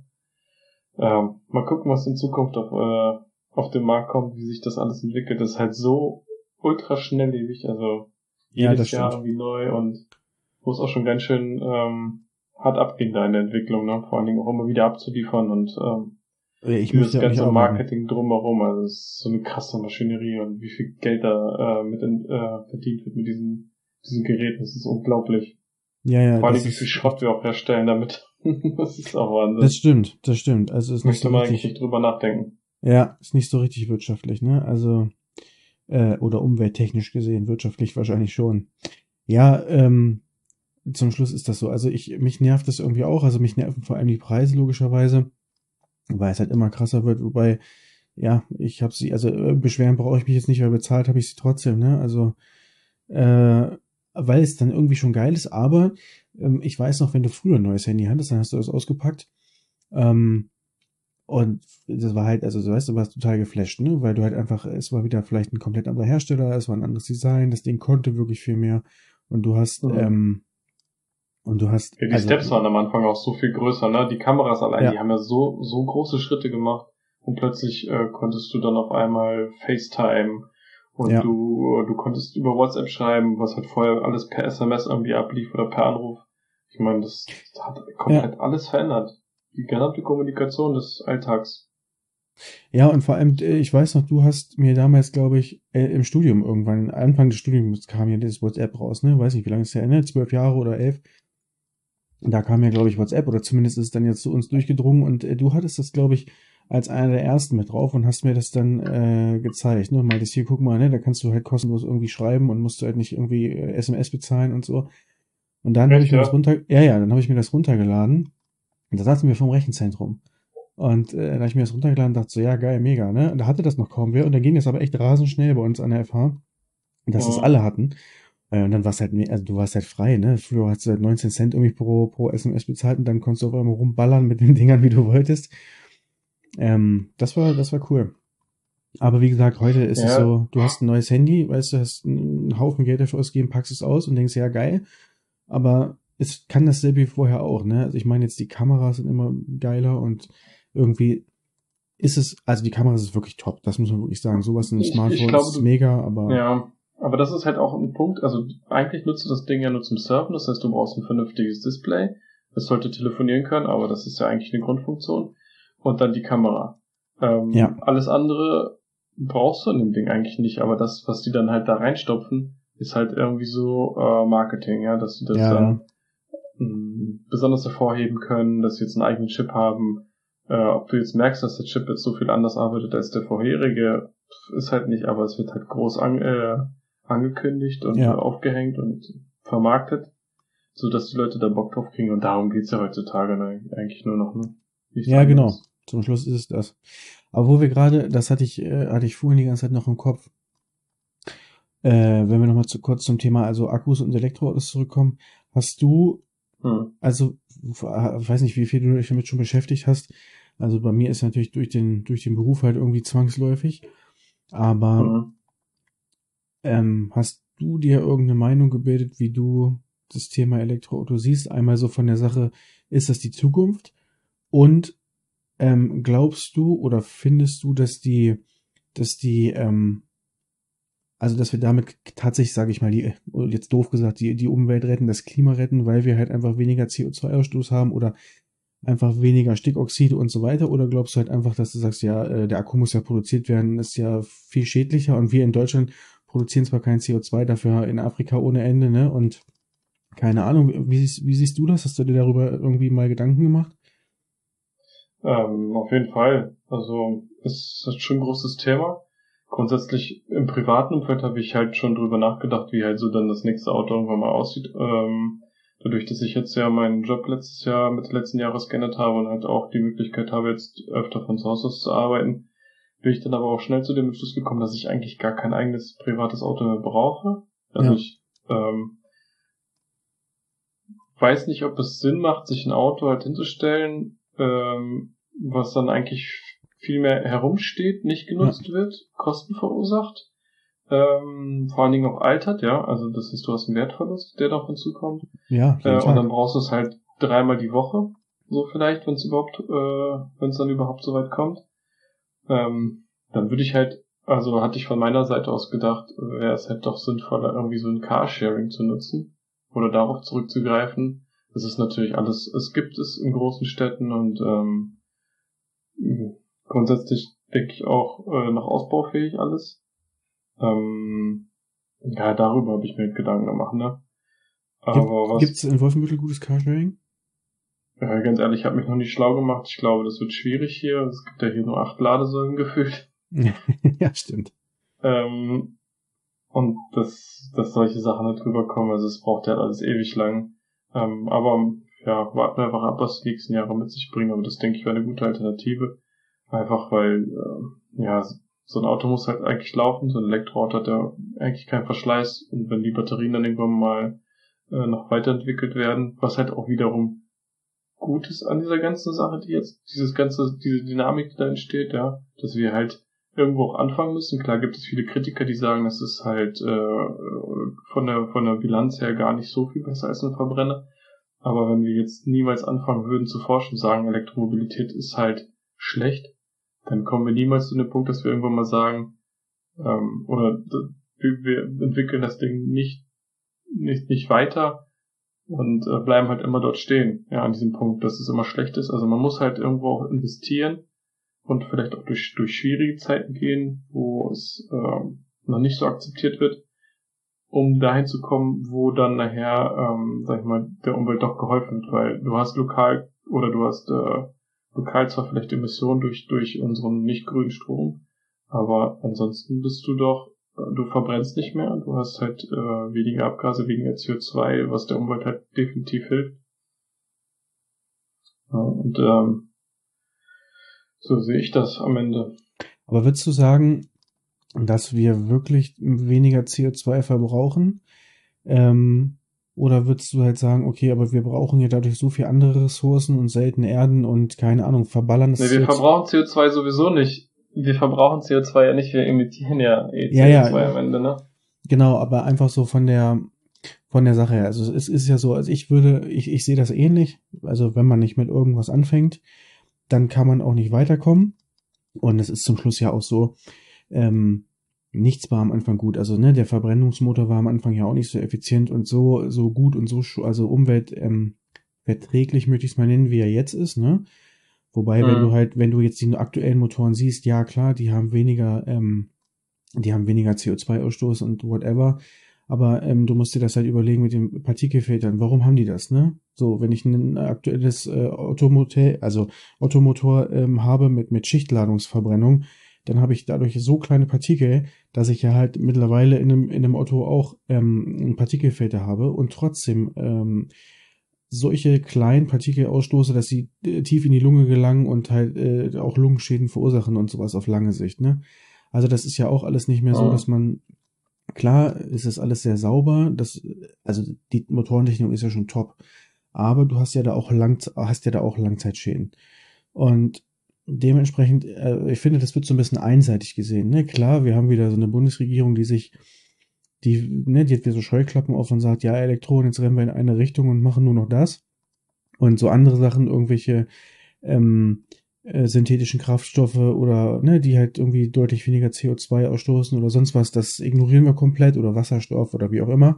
Mal gucken, was in Zukunft auf den Markt kommt, wie sich das alles entwickelt. Das ist halt so ultra schnelllebig, also Ja, das jedes Jahr stimmt. irgendwie neu und wo es auch schon ganz schön hart abging da in der Entwicklung, ne? Vor allen Dingen auch immer wieder abzuliefern und Ich dieses möchte auch nicht ganze arbeiten. Marketing drumherum, also es ist so eine krasse Maschinerie und wie viel Geld da verdient wird mit diesen Geräten, das ist unglaublich. Ja, Vor allem das wie viel ist Schrott echt. wir auch herstellen damit. Das ist auch Das Wahnsinn. stimmt, das stimmt. Also ist nicht Möchte so man eigentlich richtig, nicht drüber nachdenken. ja, ist nicht so richtig wirtschaftlich, ne? Also, oder umwelttechnisch gesehen, wirtschaftlich wahrscheinlich schon. Ja, zum Schluss ist das so. Also mich nervt das irgendwie auch. Also mich nerven vor allem die Preise logischerweise, weil es halt immer krasser wird. Wobei, ja, ich habe sie, also beschweren brauche ich mich jetzt nicht, weil bezahlt habe ich sie trotzdem, ne? Also, weil es dann irgendwie schon geil ist. Aber ich weiß noch, wenn du früher ein neues Handy hattest, dann hast du das ausgepackt. Ähm, und das war halt, also du weißt, du warst total geflasht, ne? Weil du halt einfach, es war wieder vielleicht ein komplett anderer Hersteller, es war ein anderes Design, das Ding konnte wirklich viel mehr. Und Mhm. du hast, Ja, die also, Steps waren am Anfang auch so viel größer, ne? Die Kameras allein, die ja, haben ja so große Schritte gemacht und plötzlich konntest du dann auf einmal FaceTime und ja, du konntest über WhatsApp schreiben, was halt vorher alles per SMS irgendwie ablief oder per Anruf. Ich meine, das hat ja. komplett alles verändert. Die gesamte Kommunikation des Alltags. Ja, und vor allem, ich weiß noch, du hast mir damals, glaube ich, im Studium irgendwann, Anfang des Studiums kam ja dieses WhatsApp raus, ne? Weiß nicht, wie lange ist der, ne? 12 Jahre oder 11. Da kam ja, glaube ich, WhatsApp oder zumindest ist es dann jetzt zu uns durchgedrungen und du hattest das, glaube ich, als einer der ersten mit drauf und hast mir das dann gezeigt, ne? Mal das hier, guck mal, ne? Da kannst du halt kostenlos irgendwie schreiben und musst du halt nicht irgendwie SMS bezahlen und so. Und dann habe ich Echt, mir das ja? dann habe ich mir das runtergeladen und da saßen wir vom Rechenzentrum. Und da habe ich mir das runtergeladen und dachte so, ja, geil, mega, ne? Und da hatte das noch kaum wer und dann ging das aber echt rasend schnell bei uns an der FH, dass das Mhm. alle hatten. Und dann war's halt, also du warst halt frei, ne? Früher hast du halt 19 Cent irgendwie pro SMS bezahlt und dann konntest du auf einmal rumballern mit den Dingern, wie du wolltest. Das war cool. Aber wie gesagt, heute ist es Ja, so, du hast ein neues Handy, weißt du, hast einen Haufen Geld dafür ausgegeben, packst es aus und denkst, ja, geil. Aber es kann dasselbe wie vorher auch, ne? Also ich meine jetzt, die Kameras sind immer geiler und irgendwie ist es, also die Kamera ist wirklich top, das muss man wirklich sagen. Sowas in einem ich Smartphone glaube, ist mega, aber ja, aber das ist halt auch ein Punkt, also eigentlich nutzt du das Ding ja nur zum Surfen, das heißt, du brauchst ein vernünftiges Display. Es sollte telefonieren können, aber das ist ja eigentlich eine Grundfunktion. Und dann die Kamera. ja, Alles andere brauchst du in dem Ding eigentlich nicht, aber das, was die dann halt da reinstopfen, ist halt irgendwie so Marketing, ja, dass sie das ja, dann besonders hervorheben können, dass sie jetzt einen eigenen Chip haben. Ob du jetzt merkst, dass der Chip jetzt so viel anders arbeitet als der vorherige, ist halt nicht, aber es wird halt groß angekündigt und ja, aufgehängt und vermarktet, so dass die Leute da Bock drauf kriegen und darum geht's ja heutzutage eigentlich nur noch, ne? Nichts ja, genau. anderes. Zum Schluss ist es das. Aber wo wir gerade, das hatte ich vorhin die ganze Zeit noch im Kopf, wenn wir nochmal kurz zum Thema, also Akkus und Elektroautos zurückkommen, hast du Also, ich weiß nicht, wie viel du dich damit schon beschäftigt hast. Also bei mir ist natürlich durch den Beruf halt irgendwie zwangsläufig. Aber Mhm. hast du dir irgendeine Meinung gebildet, wie du das Thema Elektroauto siehst? Einmal so von der Sache, ist das die Zukunft? Und glaubst du oder findest du, dass die, also dass wir damit tatsächlich, sage ich mal, die, jetzt doof gesagt, die Umwelt retten, das Klima retten, weil wir halt einfach weniger CO2-Ausstoß haben oder einfach weniger Stickoxide und so weiter? Oder glaubst du halt einfach, dass du sagst, ja, der Akku muss ja produziert werden, ist ja viel schädlicher und wir in Deutschland produzieren zwar kein CO2, dafür in Afrika ohne Ende, ne? Und keine Ahnung, wie siehst du das? Hast du dir darüber irgendwie mal Gedanken gemacht? Auf jeden Fall. Also, es ist schon ein großes Thema. Grundsätzlich im privaten Umfeld habe ich halt schon drüber nachgedacht, wie halt so dann das nächste Auto irgendwann mal aussieht. Dadurch, dass ich jetzt ja meinen Job letztes Jahr, Mitte letzten Jahres geändert habe und halt auch die Möglichkeit habe, jetzt öfter von zu Hause aus zu arbeiten, bin ich dann aber auch schnell zu dem Entschluss gekommen, dass ich eigentlich gar kein eigenes privates Auto mehr brauche. Also Ja, ich weiß nicht, ob es Sinn macht, sich ein Auto halt hinzustellen, was dann eigentlich viel mehr herumsteht, nicht ja, genutzt wird, Kosten verursacht, vor allen Dingen auch altert, ja, also das heißt, du hast einen Wertverlust, der noch hinzukommt, ja, jeden und dann Tag. brauchst du es halt dreimal die Woche, so vielleicht, wenn es dann überhaupt so weit kommt. Dann würde ich halt, also hatte ich von meiner Seite aus gedacht, wäre es halt doch sinnvoller, irgendwie so ein Carsharing zu nutzen oder darauf zurückzugreifen. Das ist natürlich alles, es gibt es in großen Städten und grundsätzlich denke ich auch noch ausbaufähig alles. Ja, darüber habe ich mir Gedanken gemacht, ne? Aber Gibt's in Wolfenbüttel gutes Carsharing? ganz ehrlich, ich habe mich noch nicht schlau gemacht. Ich glaube, das wird schwierig hier. Es gibt ja hier nur 8 Ladesäulen gefühlt. Ja, stimmt. Ähm, und dass solche Sachen nicht rüberkommen. Also es braucht ja alles ewig lang. Aber ja, warten wir einfach ab, was die nächsten Jahre mit sich bringen. Aber das denke ich wäre eine gute Alternative. Einfach weil, ja, so ein Auto muss halt eigentlich laufen. So ein Elektroauto hat ja eigentlich keinen Verschleiß. Und wenn die Batterien dann irgendwann mal noch weiterentwickelt werden, was halt auch wiederum gut ist an dieser ganzen Sache, diese Dynamik, die da entsteht, ja, dass wir halt irgendwo auch anfangen müssen. Klar gibt es viele Kritiker, die sagen, das ist halt von der Bilanz her gar nicht so viel besser als ein Verbrenner. Aber wenn wir jetzt niemals anfangen würden zu forschen, sagen, Elektromobilität ist halt schlecht, dann kommen wir niemals zu dem Punkt, dass wir irgendwann mal sagen, wir entwickeln das Ding nicht weiter und bleiben halt immer dort stehen, ja, an diesem Punkt, dass es immer schlecht ist. Also man muss halt irgendwo auch investieren und vielleicht auch durch schwierige Zeiten gehen, wo es noch nicht so akzeptiert wird, um dahin zu kommen, wo dann nachher, sag ich mal, der Umwelt doch geholfen wird, weil du hast lokal zwar vielleicht Emissionen durch unseren nicht grünen Strom, aber ansonsten du verbrennst nicht mehr, du hast halt weniger Abgase, weniger CO2, was der Umwelt halt definitiv hilft. Ja, und so sehe ich das am Ende. Aber würdest du sagen, dass wir wirklich weniger CO2 verbrauchen? Oder würdest du halt sagen, okay, aber wir brauchen ja dadurch so viel andere Ressourcen und seltene Erden und keine Ahnung, verballern das Nee, wir CO2? verbrauchen CO2 sowieso nicht. Wir verbrauchen CO2 ja nicht, wir emittieren ja Ja, CO2 ja, am Ende, ne? genau, aber einfach so von der Sache her. Also es ist ja so, also ich sehe das ähnlich. Also wenn man nicht mit irgendwas anfängt, dann kann man auch nicht weiterkommen. Und es ist zum Schluss ja auch so, nichts war am Anfang gut. Also, ne, der Verbrennungsmotor war am Anfang ja auch nicht so effizient und so gut und also verträglich möchte ich es mal nennen, wie er jetzt ist, ne? Wobei, wenn du jetzt die aktuellen Motoren siehst, ja klar, die haben weniger CO2-Ausstoß und whatever. Aber du musst dir das halt überlegen mit den Partikelfiltern. Warum haben die das, ne? So, wenn ich ein aktuelles Ottomotor habe mit Schichtladungsverbrennung, dann habe ich dadurch so kleine Partikel, dass ich ja halt mittlerweile in einem Otto auch einen Partikelfilter habe und trotzdem solche kleinen Partikel ausstoße, dass sie tief in die Lunge gelangen und halt auch Lungenschäden verursachen und sowas auf lange Sicht, ne? Also das ist ja auch alles nicht mehr so, dass man, klar, ist das alles sehr sauber, also die Motorentechnik ist ja schon top, aber du hast ja da auch Langzeitschäden. Und dementsprechend, ich finde, das wird so ein bisschen einseitig gesehen. Ne? Klar, wir haben wieder so eine Bundesregierung, die hat wieder so Scheuklappen auf und sagt, ja, Elektronen, jetzt rennen wir in eine Richtung und machen nur noch das. Und so andere Sachen, irgendwelche synthetischen Kraftstoffe oder ne, die halt irgendwie deutlich weniger CO2 ausstoßen oder sonst was, das ignorieren wir komplett oder Wasserstoff oder wie auch immer.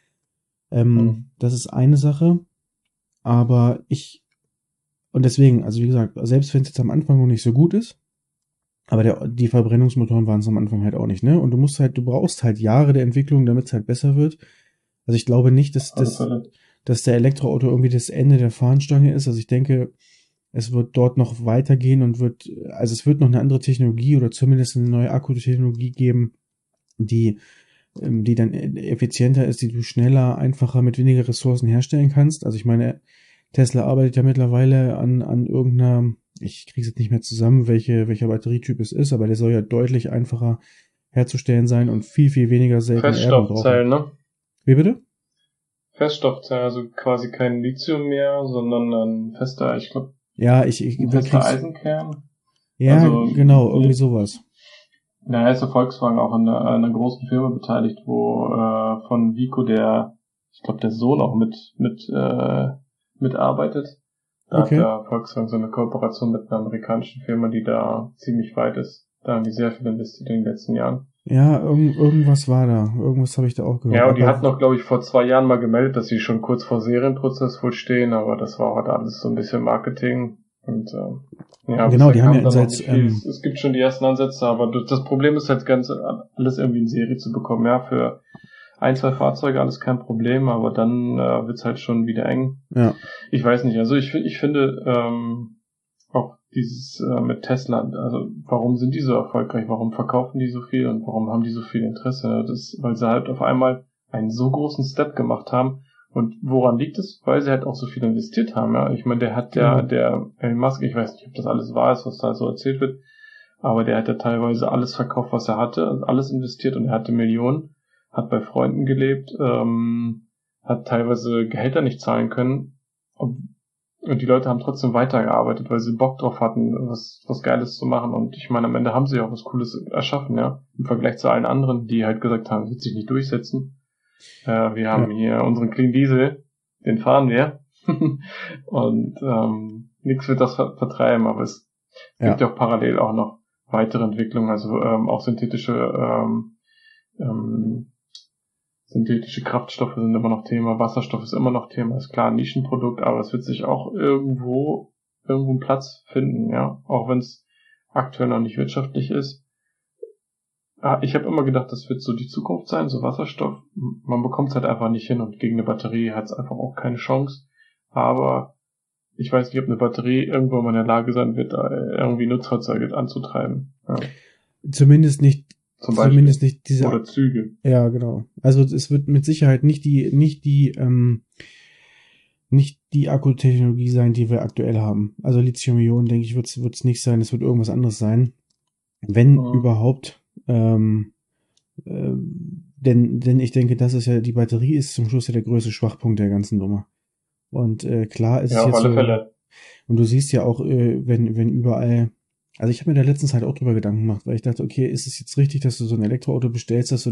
Das ist eine Sache, aber und deswegen, also wie gesagt, selbst wenn es jetzt am Anfang noch nicht so gut ist, aber die Verbrennungsmotoren waren es am Anfang halt auch nicht, ne? Und du brauchst halt Jahre der Entwicklung, damit es halt besser wird. Also ich glaube nicht, dass der Elektroauto irgendwie das Ende der Fahnenstange ist. Also ich denke, es wird dort noch weitergehen und es wird noch eine andere Technologie oder zumindest eine neue Akkutechnologie geben, die dann effizienter ist, die du schneller, einfacher, mit weniger Ressourcen herstellen kannst. Also ich meine, Tesla arbeitet ja mittlerweile an irgendeiner, ich kriege es jetzt nicht mehr zusammen, welcher Batterietyp es ist, aber der soll ja deutlich einfacher herzustellen sein und viel, viel weniger seltene Erden brauchen. Feststoffzellen, ne? Wie bitte? Feststoffzellen, also quasi kein Lithium mehr, sondern ein fester, ich glaube, ja, ein fester Eisenkern. Ja, also, genau, irgendwie sowas. Da ist der Volkswagen auch an einer großen Firma beteiligt, wo von Vico der Sohn auch mitarbeitet. Da hat der Volkswagen so eine Kooperation mit einer amerikanischen Firma, die da ziemlich weit ist. Da haben die sehr viel investiert in den letzten Jahren. Ja, irgendwas war da. Irgendwas habe ich da auch gehört. Ja, und die hatten noch, glaube ich, vor 2 Jahren mal gemeldet, dass sie schon kurz vor Serienprozess wohl stehen, aber das war halt alles so ein bisschen Marketing. Und genau, die haben ja es gibt schon die ersten Ansätze, aber das Problem ist halt alles irgendwie in Serie zu bekommen. Ja, für 1, 2 Fahrzeuge alles kein Problem, aber dann wird's halt schon wieder eng. Ja. Ich weiß nicht, also ich finde auch dieses mit Tesla, also warum sind die so erfolgreich, warum verkaufen die so viel und warum haben die so viel Interesse? Weil sie halt auf einmal einen so großen Step gemacht haben. Und woran liegt es? Weil sie halt auch so viel investiert haben, ja. Ich meine, der Elon Musk, ich weiß nicht, ob das alles wahr ist, was da so erzählt wird, aber der hat ja teilweise alles verkauft, was er hatte, also alles investiert und er hatte Millionen, hat bei Freunden gelebt, hat teilweise Gehälter nicht zahlen können und die Leute haben trotzdem weitergearbeitet, weil sie Bock drauf hatten, was Geiles zu machen. Und ich meine, am Ende haben sie auch was Cooles erschaffen, ja, im Vergleich zu allen anderen, die halt gesagt haben, wird sich nicht durchsetzen. Wir haben hier unseren Clean Diesel, den fahren wir. Und nichts wird das vertreiben, aber es gibt ja auch parallel auch noch weitere Entwicklungen, also auch synthetische Kraftstoffe sind immer noch Thema, Wasserstoff ist immer noch Thema, ist klar ein Nischenprodukt, aber es wird sich auch irgendwo einen Platz finden, ja, auch wenn es aktuell noch nicht wirtschaftlich ist. Ich habe immer gedacht, das wird so die Zukunft sein, so Wasserstoff. Man bekommt es halt einfach nicht hin und gegen eine Batterie hat es einfach auch keine Chance. Aber ich weiß nicht, ob eine Batterie irgendwo mal in der Lage sein wird, irgendwie Nutzfahrzeuge anzutreiben. Ja. Zumindest nicht diese oder Züge. Ja, genau. Also es wird mit Sicherheit nicht die Akkutechnologie sein, die wir aktuell haben. Also Lithium-Ionen, denke ich, wird's nicht sein. Es wird irgendwas anderes sein, wenn überhaupt. Denn ich denke, das ist ja, die Batterie ist zum Schluss ja der größte Schwachpunkt der ganzen Nummer. Und klar ist es jetzt so. Fälle. Und du siehst ja auch, wenn überall, also ich habe mir da letztens halt auch drüber Gedanken gemacht, weil ich dachte, okay, ist es jetzt richtig, dass du so ein Elektroauto bestellst, dass du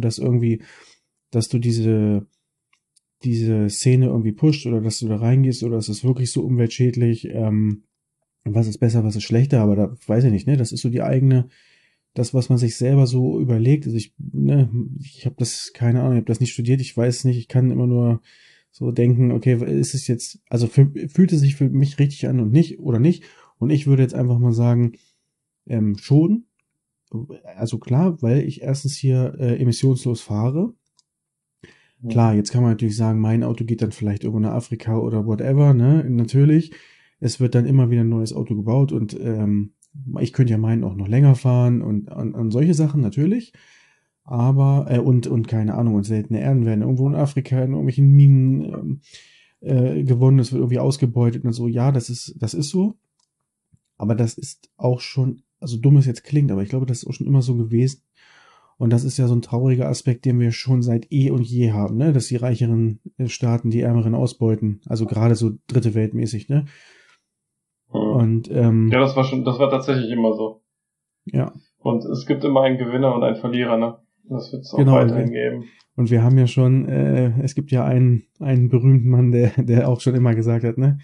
diese Szene irgendwie pusht oder dass du da reingehst oder ist es wirklich so umweltschädlich, was ist besser, was ist schlechter, aber da weiß ich nicht, ne, das ist so das, was man sich selber so überlegt. Also ich habe das, keine Ahnung, ich habe das nicht studiert, ich weiß es nicht, ich kann immer nur so denken, okay, ist es jetzt, also fühlt es sich für mich richtig an und nicht, oder nicht? Und ich würde jetzt einfach mal sagen, schon, also klar, weil ich erstens hier emissionslos fahre. Klar, jetzt kann man natürlich sagen, mein Auto geht dann vielleicht irgendwo nach Afrika oder whatever, ne? Natürlich, es wird dann immer wieder ein neues Auto gebaut und ich könnte ja meinen auch noch länger fahren und an solche Sachen natürlich. Aber, und keine Ahnung, und seltene Erden werden irgendwo in Afrika in irgendwelchen Minen gewonnen, es wird irgendwie ausgebeutet und so. Ja, das ist so. Aber das ist auch schon, also dumm es jetzt klingt, aber ich glaube, das ist auch schon immer so gewesen. Und das ist ja so ein trauriger Aspekt, den wir schon seit eh und je haben, ne? Dass die reicheren Staaten die ärmeren ausbeuten. Also gerade so dritte Weltmäßig, ne? Und ja, das war tatsächlich immer so. Ja. Und es gibt immer einen Gewinner und einen Verlierer, ne? Das wird es auch Genau, weiterhin geben. Und wir haben ja schon, es gibt ja einen berühmten Mann, der auch schon immer gesagt hat, ne?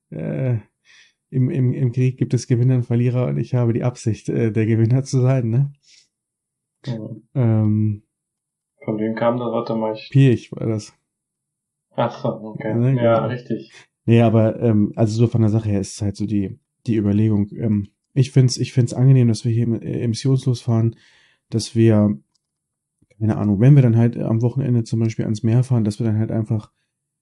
Im Krieg gibt es Gewinner und Verlierer und ich habe die Absicht, der Gewinner zu sein, ne? Von wem kam das? Warte mal. Pirch war das. Ach so, okay. Ne, ja, genau. richtig. Nee, aber also so von der Sache her ist es halt so die Überlegung. Ich find's angenehm, dass wir hier emissionslos fahren, dass wir, keine Ahnung, wenn wir dann halt am Wochenende zum Beispiel ans Meer fahren, dass wir dann halt einfach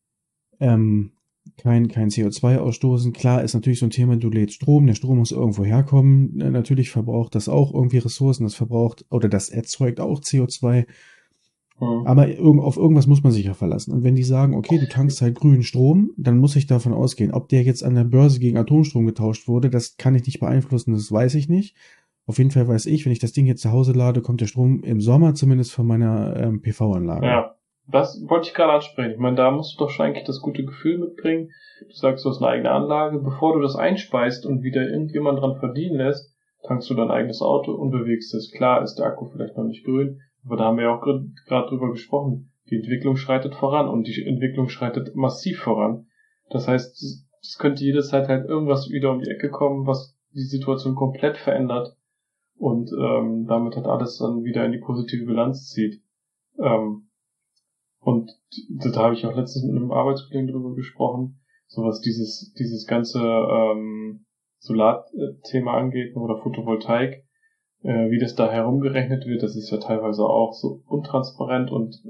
kein CO2 ausstoßen. Klar ist natürlich so ein Thema, du lädst Strom, der Strom muss irgendwo herkommen. Natürlich verbraucht das auch irgendwie Ressourcen, das verbraucht oder das erzeugt auch CO2. Aber auf irgendwas muss man sich ja verlassen. Und wenn die sagen, okay, du tankst halt grünen Strom, dann muss ich davon ausgehen. Ob der jetzt an der Börse gegen Atomstrom getauscht wurde, das kann ich nicht beeinflussen, das weiß ich nicht. Auf jeden Fall weiß ich, wenn ich das Ding jetzt zu Hause lade, kommt der Strom im Sommer zumindest von meiner PV-Anlage. Ja, das wollte ich gerade ansprechen. Ich meine, da musst du doch schon eigentlich das gute Gefühl mitbringen. Du sagst, du hast eine eigene Anlage. Bevor du das einspeist und wieder irgendjemand dran verdienen lässt, tankst du dein eigenes Auto und bewegst es. Klar ist der Akku vielleicht noch nicht grün, aber da haben wir ja auch gerade drüber gesprochen. Die Entwicklung schreitet voran und die Entwicklung schreitet massiv voran. Das heißt, es könnte jederzeit halt irgendwas wieder um die Ecke kommen, was die Situation komplett verändert und damit halt alles dann wieder in die positive Bilanz zieht. Und da habe ich auch letztens mit einem Arbeitskollegen drüber gesprochen, so was dieses ganze Solarthema angeht oder Photovoltaik, wie das da herumgerechnet wird, das ist ja teilweise auch so untransparent und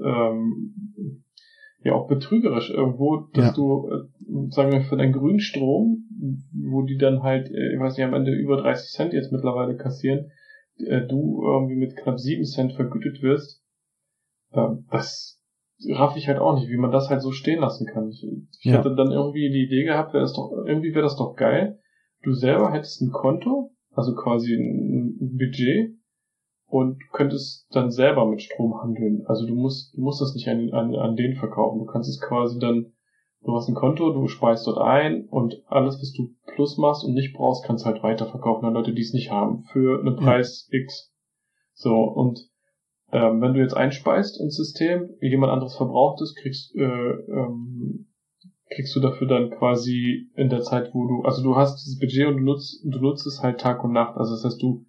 ja auch betrügerisch irgendwo, dass du, sagen wir, für deinen grünen Strom, wo die dann halt, ich weiß nicht, am Ende über 30 Cent jetzt mittlerweile kassieren, du irgendwie mit knapp 7 Cent vergütet wirst, das raff ich halt auch nicht, wie man das halt so stehen lassen kann. Ich hatte dann irgendwie die Idee gehabt, wäre das doch geil. Du selber hättest ein Konto, also quasi ein Budget und könntest dann selber mit Strom handeln. Also du musst das nicht an den verkaufen. Du kannst es quasi dann, du hast ein Konto, du speist dort ein und alles, was du plus machst und nicht brauchst, kannst halt weiterverkaufen an Leute, die es nicht haben, für einen Preis X. So, und wenn du jetzt einspeist ins System, jemand anderes verbraucht es, kriegst du dafür dann quasi in der Zeit, wo du hast dieses Budget und du nutzt es halt Tag und Nacht. Also das heißt, du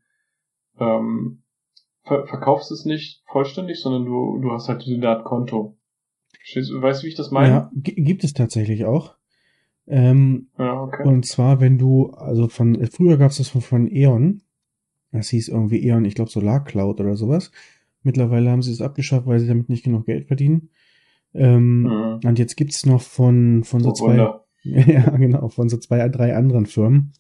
verkaufst es nicht vollständig, sondern du hast halt eine Art Konto. Weißt du, wie ich das meine? Ja, gibt es tatsächlich auch. Okay. Und zwar, wenn du, also früher gab es das von E.ON, das hieß irgendwie E.ON, ich glaube Solar Cloud oder sowas. Mittlerweile haben sie es abgeschafft, weil sie damit nicht genug Geld verdienen. Und jetzt gibt's noch von so zwei, ja genau, von so 2, 3 anderen Firmen,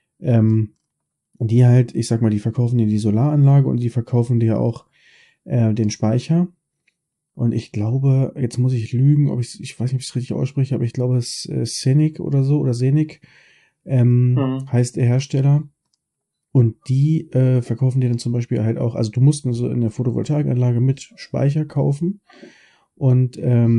die halt, ich sag mal, die verkaufen dir die Solaranlage und die verkaufen dir auch den Speicher. Und ich glaube, jetzt muss ich lügen, ich weiß nicht, ob ich es richtig ausspreche, aber ich glaube, es ist Scenic oder so, oder Scenic heißt der Hersteller. Und die verkaufen dir dann zum Beispiel halt auch, also du musst so eine Photovoltaikanlage mit Speicher kaufen und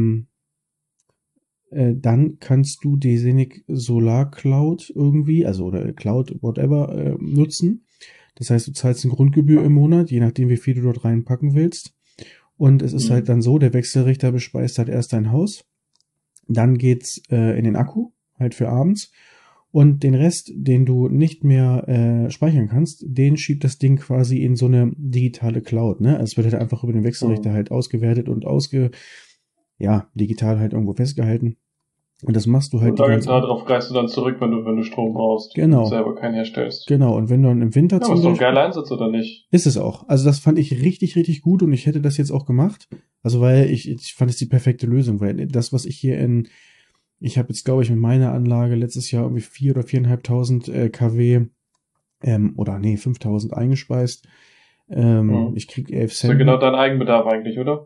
dann kannst du die Scenic Solar Cloud irgendwie, also oder Cloud, whatever, nutzen. Das heißt, du zahlst eine Grundgebühr im Monat, je nachdem, wie viel du dort reinpacken willst. Und es ist halt dann so, der Wechselrichter bespeist halt erst dein Haus, dann geht's in den Akku, halt für abends. Und den Rest, den du nicht mehr speichern kannst, den schiebt das Ding quasi in so eine digitale Cloud, ne? Also es wird halt einfach über den Wechselrichter halt ausgewertet und digital halt irgendwo festgehalten. Und das machst du halt. Und darauf greifst du dann zurück, wenn du Strom brauchst. Genau. Und selber keinen herstellst. Genau. Und wenn du dann im Winter zum Beispiel. Ist doch ein geiler Einsatz, oder nicht? Ist es auch. Also das fand ich richtig, richtig gut und ich hätte das jetzt auch gemacht. Also weil ich fand es die perfekte Lösung, weil das, was ich habe jetzt, glaube ich, mit meiner Anlage letztes Jahr irgendwie 4.000 oder 4.500 kW 5.000 eingespeist. Ich krieg 11 Cent. Das ist ja genau dein Eigenbedarf eigentlich, oder?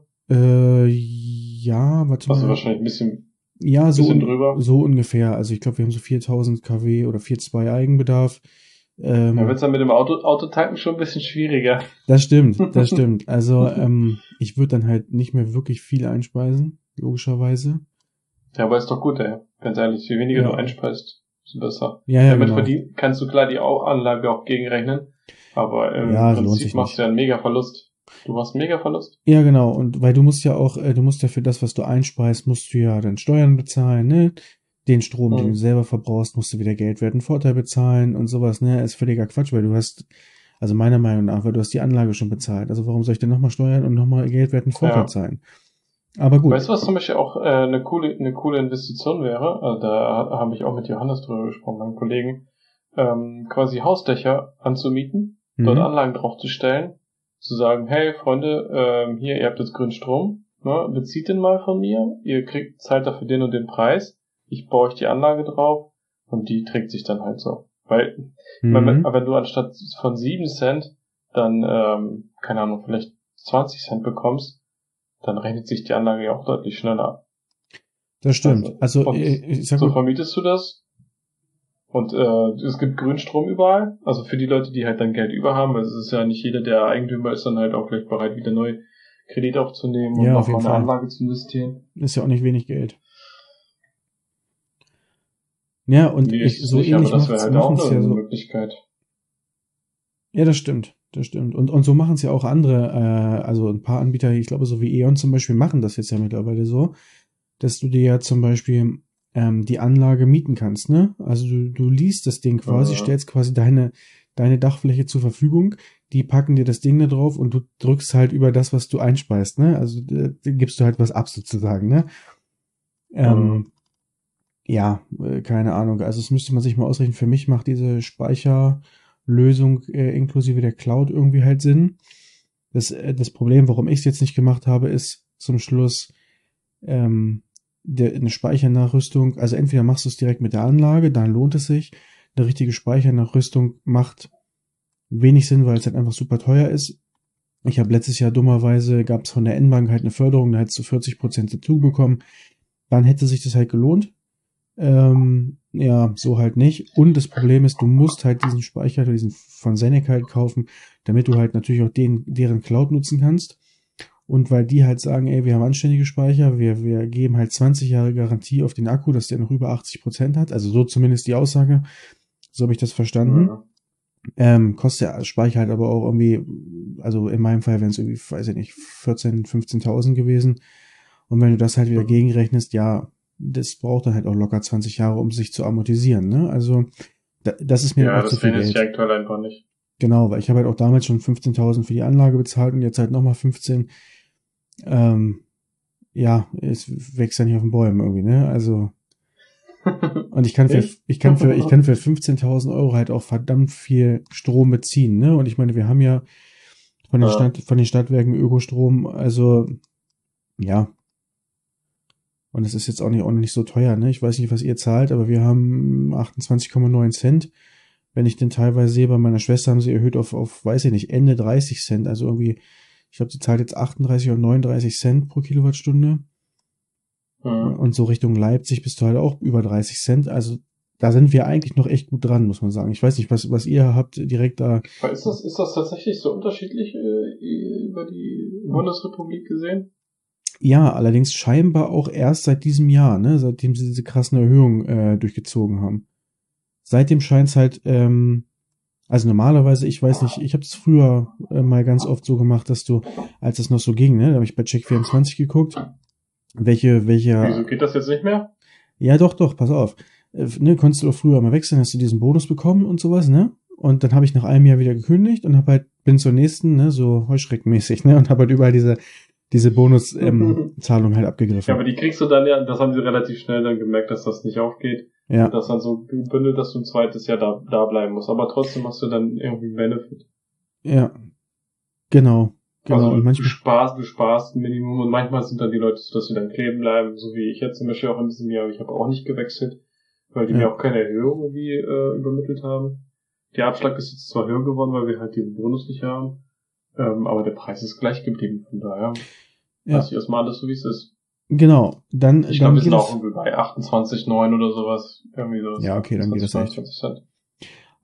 Ja, warte mal. Also wahrscheinlich ein bisschen drüber. So ungefähr. Also ich glaube, wir haben so 4.000 kW oder 4,2 Eigenbedarf. Da wird es dann mit dem Autotanken schon ein bisschen schwieriger. Das stimmt. Also ich würde dann halt nicht mehr wirklich viel einspeisen, logischerweise. Ja, aber ist doch gut, ey. Ganz ehrlich, je weniger du einspeist, desto besser. Ja, Damit genau. kannst du klar die Anlage auch gegenrechnen, aber im Prinzip machst du ja einen Mega-Verlust. Du machst einen Mega-Verlust. Ja, genau. Und weil du musst ja für das, was du einspeist, musst du ja dann Steuern bezahlen, ne? Den Strom, den du selber verbrauchst, musst du wieder Geldwertenvorteil bezahlen und sowas, ne? Ist völliger Quatsch, weil du hast, also meiner Meinung nach, weil du hast die Anlage schon bezahlt. Also warum soll ich denn nochmal Steuern und nochmal Geldwertenvorteil zahlen? Aber gut. Weißt du, was zum Beispiel auch eine coole Investition wäre? Also da habe ich auch mit Johannes drüber gesprochen, meinem Kollegen. Quasi Hausdächer anzumieten, dort Anlagen draufzustellen, zu sagen, hey Freunde, hier, ihr habt jetzt grünen Strom, ne, bezieht den mal von mir, ihr zahlt dafür den und den Preis, ich baue euch die Anlage drauf und die trägt sich dann halt so. Weil, wenn du anstatt von 7 Cent dann, keine Ahnung, vielleicht 20 Cent bekommst, dann rechnet sich die Anlage ja auch deutlich schneller. Das stimmt. Also ich sag so vermietest du das und es gibt Grünstrom überall. Also für die Leute, die halt dann Geld über haben, weil es ist ja nicht jeder, der Eigentümer ist, dann halt auch gleich bereit, wieder neu Kredit aufzunehmen und nochmal eine Anlage zu investieren. Ist ja auch nicht wenig Geld. Ja, und so ähnlich das wäre halt auch eine Möglichkeit. Ja, das stimmt. Und so machen es ja auch andere, also ein paar Anbieter, ich glaube, so wie E.ON zum Beispiel, machen das jetzt ja mittlerweile so, dass du dir ja zum Beispiel die Anlage mieten kannst, ne? Also du least das Ding quasi, stellst quasi deine Dachfläche zur Verfügung, die packen dir das Ding da drauf und du drückst halt über das, was du einspeist, ne? Also gibst du halt was ab sozusagen, ne? Ja, keine Ahnung. Also das müsste man sich mal ausrechnen. Für mich macht diese Speicherlösung inklusive der Cloud irgendwie halt Sinn. Das Problem, warum ich es jetzt nicht gemacht habe, ist zum Schluss eine Speichernachrüstung. Also entweder machst du es direkt mit der Anlage, dann lohnt es sich. Eine richtige Speichernachrüstung macht wenig Sinn, weil es halt einfach super teuer ist. Ich habe letztes Jahr dummerweise, gab es von der N-Bank halt eine Förderung, da hättest du 40% dazu bekommen. Dann hätte sich das halt gelohnt. Ja, so halt nicht. Und das Problem ist, du musst halt diesen Speicher, diesen von Senec halt kaufen, damit du halt natürlich auch deren Cloud nutzen kannst. Und weil die halt sagen, ey, wir haben anständige Speicher, wir geben halt 20 Jahre Garantie auf den Akku, dass der noch über 80% hat. Also so zumindest die Aussage. So habe ich das verstanden. Kostet der Speicher halt aber auch irgendwie, also in meinem Fall wären es irgendwie, weiß ich nicht, 14.000, 15.000 gewesen. Und wenn du das halt wieder gegenrechnest, ja, das braucht dann halt auch locker 20 Jahre, um sich zu amortisieren, ne? Also, das ist mir auch zu viel Geld. Ja, das rechnet sich aktuell einfach nicht. Genau, weil ich habe halt auch damals schon 15.000 für die Anlage bezahlt und jetzt halt nochmal 15. Ja, es wächst ja nicht auf den Bäumen irgendwie, ne? Also, und ich kann für 15.000 Euro halt auch verdammt viel Strom beziehen, ne? Und ich meine, wir haben ja von den Stadtwerken Ökostrom, also, ja. Und es ist jetzt auch nicht so teuer, ne? Ich weiß nicht, was ihr zahlt, aber wir haben 28,9 Cent. Wenn ich den teilweise sehe, bei meiner Schwester haben sie erhöht auf, weiß ich nicht, Ende 30 Cent. Also irgendwie, ich glaube, sie zahlt jetzt 38 oder 39 Cent pro Kilowattstunde. Und so Richtung Leipzig bist du halt auch über 30 Cent. Also da sind wir eigentlich noch echt gut dran, muss man sagen. Ich weiß nicht, was ihr habt direkt da. Ist das tatsächlich so unterschiedlich über die Bundesrepublik gesehen? Ja, allerdings scheinbar auch erst seit diesem Jahr, ne, seitdem sie diese krassen Erhöhungen durchgezogen haben. Seitdem scheint's halt, also normalerweise, ich weiß nicht, ich habe es früher mal ganz oft so gemacht, dass du, als es noch so ging, ne, da habe ich bei Check24 geguckt, welche. Wieso geht das jetzt nicht mehr? Ja, doch, pass auf. Ne, konntest du doch früher mal wechseln, hast du diesen Bonus bekommen und sowas, ne? Und dann habe ich nach einem Jahr wieder gekündigt und bin zur nächsten, ne, so heuschreckenmäßig, ne, und habe halt überall diese Bonuszahlung halt abgegriffen. Ja, aber die kriegst du dann ja, das haben sie relativ schnell dann gemerkt, dass das nicht aufgeht. Ja. Und das dann so gebündelt, dass du ein zweites Jahr da bleiben musst. Aber trotzdem hast du dann irgendwie einen Benefit. Ja. Genau. Also und manchmal du sparst ein Minimum und manchmal sind dann die Leute so, dass sie dann kleben bleiben, so wie ich jetzt zum Beispiel auch in diesem Jahr. Ich habe auch nicht gewechselt, weil die mir auch keine Erhöhung irgendwie übermittelt haben. Der Abschlag ist jetzt zwar höher geworden, weil wir halt diesen Bonus nicht haben, aber der Preis ist gleich geblieben, von daher lass ich erstmal alles so, wie es ist. Genau, dann. Ich glaube, wir sind auch irgendwie bei 28,9 oder sowas. Irgendwie so. Ja, okay, dann geht das echt.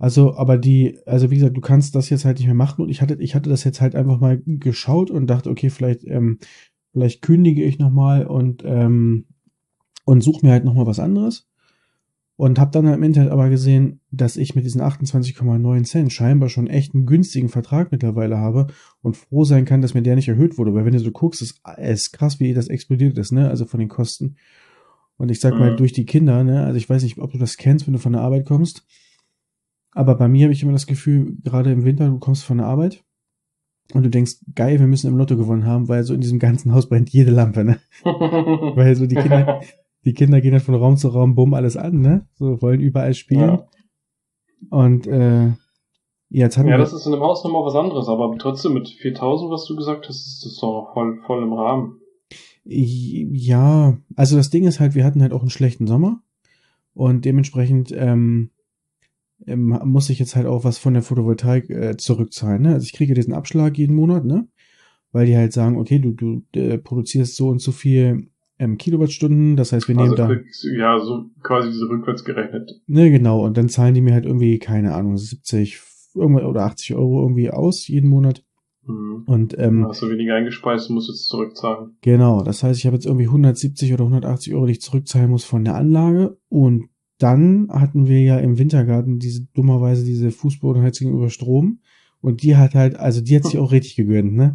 Also, also wie gesagt, du kannst das jetzt halt nicht mehr machen und ich hatte das jetzt halt einfach mal geschaut und dachte, okay, vielleicht kündige ich nochmal und suche mir halt nochmal was anderes. Und habe dann halt im Internet aber gesehen, dass ich mit diesen 28,9 Cent scheinbar schon echt einen günstigen Vertrag mittlerweile habe und froh sein kann, dass mir der nicht erhöht wurde. Weil wenn du so guckst, ist krass, wie das explodiert ist, ne? Also von den Kosten. Und ich sag mal, durch die Kinder, ne? Also ich weiß nicht, ob du das kennst, wenn du von der Arbeit kommst. Aber bei mir habe ich immer das Gefühl, gerade im Winter, du kommst von der Arbeit und du denkst, geil, wir müssen im Lotto gewonnen haben, weil so in diesem ganzen Haus brennt jede Lampe, ne? Weil so die Kinder gehen halt von Raum zu Raum, bumm, alles an, ne? So, wollen überall spielen. Ja. Und jetzt hatten Ja, wir, das ist in dem Haus nochmal was anderes, aber trotzdem mit 4.000, was du gesagt hast, ist das doch noch voll im Rahmen. ja, also das Ding ist halt, wir hatten halt auch einen schlechten Sommer und dementsprechend muss ich jetzt halt auch was von der Photovoltaik zurückzahlen, ne? Also ich kriege diesen Abschlag jeden Monat, ne? Weil die halt sagen, okay, du produzierst so und so viel Kilowattstunden, das heißt, wir nehmen da. Ja, so quasi diese rückwärts gerechnet. Ne, genau, und dann zahlen die mir halt irgendwie, keine Ahnung, 70 irgendwas oder 80 Euro irgendwie aus jeden Monat. Und hast du weniger eingespeist und musst jetzt zurückzahlen. genau, das heißt, ich habe jetzt irgendwie 170 oder 180 Euro, die ich zurückzahlen muss von der Anlage. Und dann hatten wir ja im Wintergarten dummerweise diese Fußbodenheizung über Strom. Und die hat sich auch richtig gegönnt, ne?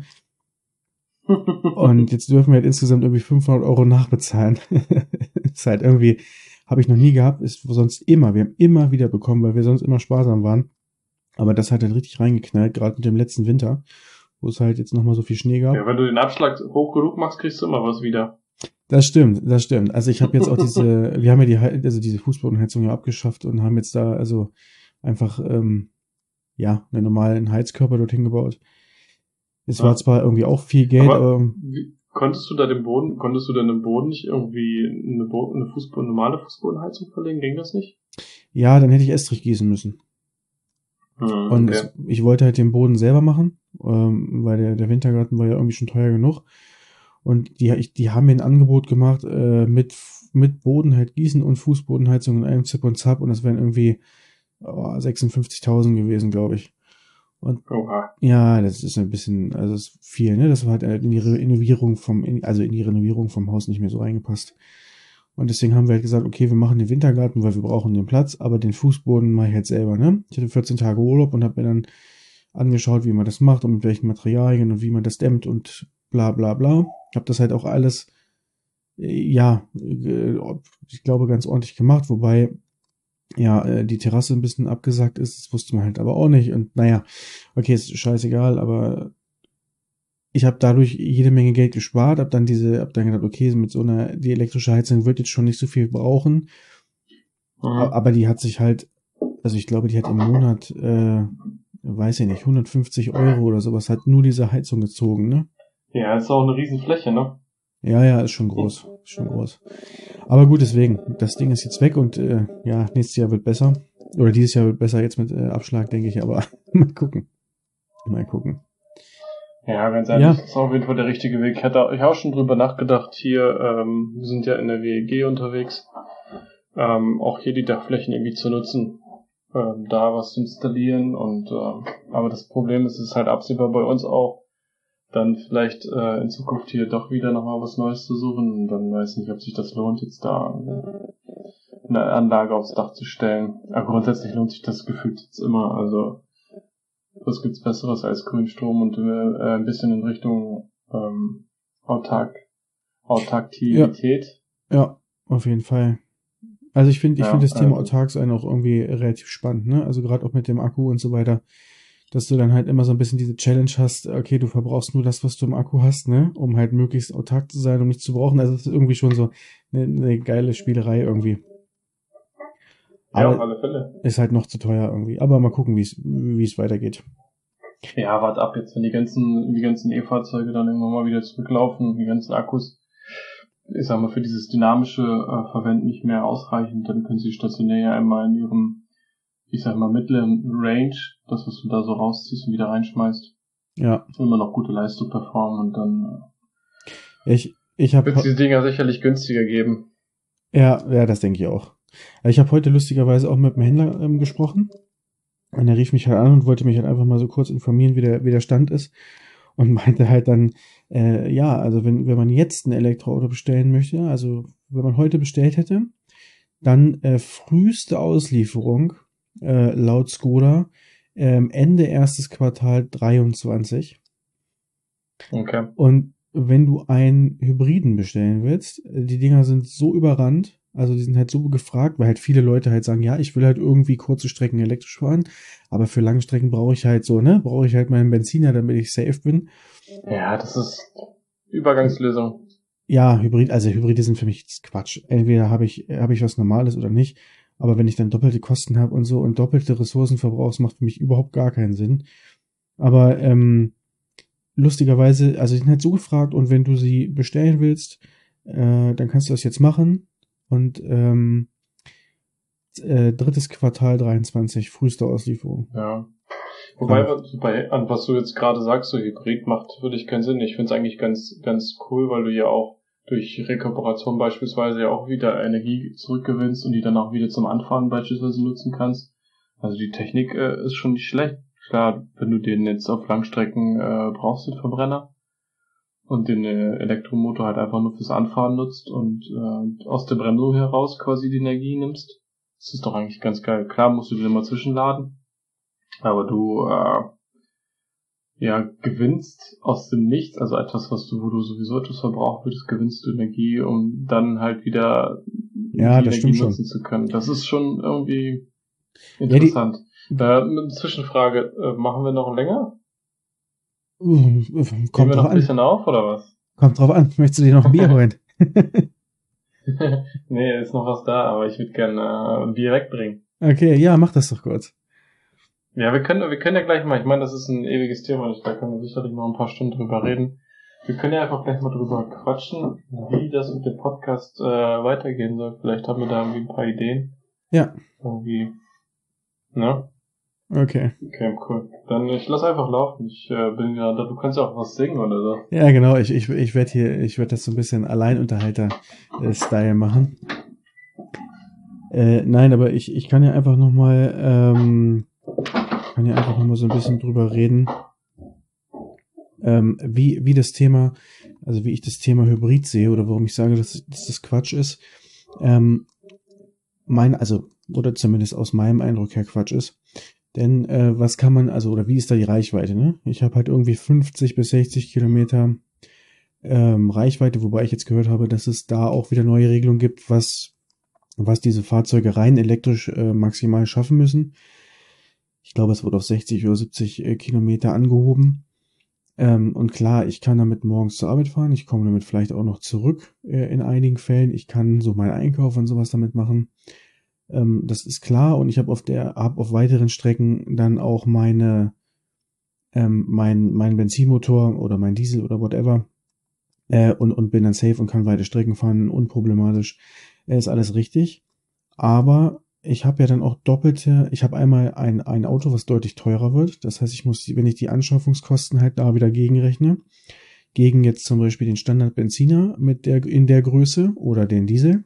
Und jetzt dürfen wir halt insgesamt irgendwie 500 Euro nachbezahlen. Ist halt irgendwie, habe ich noch nie gehabt, ist sonst immer, wir haben immer wieder bekommen, weil wir sonst immer sparsam waren. Aber das hat halt richtig reingeknallt, gerade mit dem letzten Winter, wo es halt jetzt nochmal so viel Schnee gab. Ja, wenn du den Abschlag hoch genug machst, kriegst du immer was wieder. Das stimmt. Also ich habe jetzt auch wir haben ja diese Fußbodenheizung ja abgeschafft und haben jetzt da also einfach, einen normalen Heizkörper dorthin gebaut. Es war zwar irgendwie auch viel Geld, aber konntest du denn im Boden nicht irgendwie eine normale Fußbodenheizung verlegen? Ging das nicht? ja, dann hätte ich Estrich gießen müssen. Und Okay. ich wollte halt den Boden selber machen, weil der Wintergarten war ja irgendwie schon teuer genug. Und die haben mir ein Angebot gemacht, mit Boden halt gießen und Fußbodenheizung in einem Zip und Zap und das wären irgendwie 56.000 gewesen, glaube ich. Und ja, das ist ein bisschen, also das ist viel, ne? Das hat in die Renovierung vom Haus nicht mehr so reingepasst. Und deswegen haben wir halt gesagt, okay, wir machen den Wintergarten, weil wir brauchen den Platz, aber den Fußboden mache ich halt selber, ne? Ich hatte 14 Tage Urlaub und habe mir dann angeschaut, wie man das macht und mit welchen Materialien und wie man das dämmt und bla bla bla. Hab das halt auch alles, ich glaube, ganz ordentlich gemacht, wobei die Terrasse ein bisschen abgesackt ist, das wusste man halt aber auch nicht. Und naja, okay, ist scheißegal, aber ich habe dadurch jede Menge Geld gespart, hab dann gedacht, okay, die elektrische Heizung wird jetzt schon nicht so viel brauchen. Aber die hat sich halt, also ich glaube, die hat im Monat, weiß ich nicht, 150 Euro oder sowas, hat nur diese Heizung gezogen, ne? Ja, ist auch eine Riesenfläche, ne? Ja, ist schon groß. Aber gut, deswegen, das Ding ist jetzt weg und nächstes Jahr wird besser. Oder dieses Jahr wird besser jetzt mit Abschlag, denke ich, aber mal gucken. Ja, ganz ehrlich, das ist auf jeden Fall der richtige Weg. Ich habe auch schon drüber nachgedacht, hier, wir sind ja in der WEG unterwegs, auch hier die Dachflächen irgendwie zu nutzen, da was zu installieren und aber das Problem ist, es ist halt absehbar bei uns auch, dann vielleicht in Zukunft hier doch wieder nochmal was Neues zu suchen und dann weiß nicht, ob sich das lohnt, jetzt da eine Anlage aufs Dach zu stellen. Aber grundsätzlich lohnt sich das gefühlt jetzt immer, also was gibt's Besseres als Grünstrom und ein bisschen in Richtung Autarkität? Ja, auf jeden Fall. Also ich finde das Thema autark sein auch irgendwie relativ spannend, ne? Also gerade auch mit dem Akku und so weiter, dass du dann halt immer so ein bisschen diese Challenge hast, okay, du verbrauchst nur das, was du im Akku hast, ne? Um halt möglichst autark zu sein, um nichts zu brauchen. Also das ist irgendwie schon so eine geile Spielerei irgendwie. Ja, auf alle Fälle. Ist halt noch zu teuer irgendwie. Aber mal gucken, wie es weitergeht. Ja, warte ab jetzt, wenn die ganzen E-Fahrzeuge dann irgendwann mal wieder zurücklaufen, die ganzen Akkus, ich sag mal, für dieses dynamische Verwenden nicht mehr ausreichend, dann können sie stationär ja einmal in ihrem, ich sag mal, mittleren Range, das, was du da so rausziehst und wieder reinschmeißt, immer noch gute Leistung performen und dann wird die Dinger sicherlich günstiger geben. Ja, das denke ich auch. Ich habe heute lustigerweise auch mit dem Händler gesprochen Und er rief mich halt an und wollte mich halt einfach mal so kurz informieren, wie der Stand ist. Und meinte halt dann, ja, also wenn man jetzt ein Elektroauto bestellen möchte, also wenn man heute bestellt hätte, dann früheste Auslieferung laut Skoda Ende erstes Quartal 23. Okay. Und wenn du einen Hybriden bestellen willst, die Dinger sind so überrannt, also die sind halt so gefragt, weil halt viele Leute halt sagen, ja, ich will halt irgendwie kurze Strecken elektrisch fahren, aber für lange Strecken brauche ich halt so, ne, brauche ich halt meinen Benziner, damit ich safe bin. Ja, das ist Übergangslösung. Ja, Hybride sind für mich Quatsch. Entweder habe ich was Normales oder nicht, aber wenn ich dann doppelte Kosten habe und so und doppelte Ressourcenverbrauch, das macht für mich überhaupt gar keinen Sinn. Aber lustigerweise, also die sind halt so gefragt und wenn du sie bestellen willst, dann kannst du das jetzt machen und drittes Quartal 23, früheste Auslieferung. Ja. Wobei, an was du jetzt gerade sagst, so Hybrid macht für dich keinen Sinn. Ich finde es eigentlich ganz, ganz cool, weil du ja auch durch Rekuperation beispielsweise ja auch wieder Energie zurückgewinnst und die dann auch wieder zum Anfahren beispielsweise nutzen kannst. Also die Technik ist schon nicht schlecht. Klar, wenn du den jetzt auf Langstrecken brauchst, den Verbrenner, und den Elektromotor halt einfach nur fürs Anfahren nutzt und aus der Bremsung heraus quasi die Energie nimmst, das ist doch eigentlich ganz geil. Klar musst du den immer zwischenladen, aber du gewinnst aus dem Nichts, also etwas, wo du sowieso etwas verbraucht würdest, gewinnst du Energie, um dann halt wieder die Energie nutzen zu können. Das ist schon irgendwie interessant. Eine Zwischenfrage, machen wir noch länger? Kommt Nehmen wir noch ein bisschen auf, oder was? Kommt drauf an, möchtest du dir noch ein Bier holen? Nee, ist noch was da, aber ich würde gerne ein Bier wegbringen. Okay, ja, mach das doch kurz. Ja, wir können ja gleich mal, ich meine, das ist ein ewiges Thema, da können wir sicherlich noch ein paar Stunden drüber reden. Wir können ja einfach gleich mal drüber quatschen, wie das mit dem Podcast weitergehen soll. Vielleicht haben wir da irgendwie ein paar Ideen. Ja. Irgendwie, ne? Okay. Okay, cool. Dann ich lass einfach laufen. Ich bin ja da, du kannst ja auch was singen oder so. Ja, genau, ich werde das so ein bisschen Alleinunterhalter-Style machen. Nein, aber ich kann ja einfach nochmal so ein bisschen drüber reden, wie das Thema, also wie ich das Thema Hybrid sehe oder warum ich sage, dass das Quatsch ist. Oder zumindest aus meinem Eindruck her Quatsch ist. Denn was kann man, also, oder wie ist da die Reichweite, ne? Ich habe halt irgendwie 50 bis 60 Kilometer Reichweite, wobei ich jetzt gehört habe, dass es da auch wieder neue Regelungen gibt, was diese Fahrzeuge rein elektrisch maximal schaffen müssen. Ich glaube, es wurde auf 60 oder 70 Kilometer angehoben. Und klar, ich kann damit morgens zur Arbeit fahren. Ich komme damit vielleicht auch noch zurück in einigen Fällen. Ich kann so meinen Einkauf und sowas damit machen. Das ist klar. Und ich habe auf weiteren Strecken dann auch mein Benzinmotor oder mein Diesel oder whatever und bin dann safe und kann weite Strecken fahren, unproblematisch. Ist alles richtig. Aber ich habe ja dann auch ich habe einmal ein Auto, was deutlich teurer wird. Das heißt, ich muss, wenn ich die Anschaffungskosten halt da wieder gegenrechne, gegen jetzt zum Beispiel den Standard-Benziner in der Größe oder den Diesel.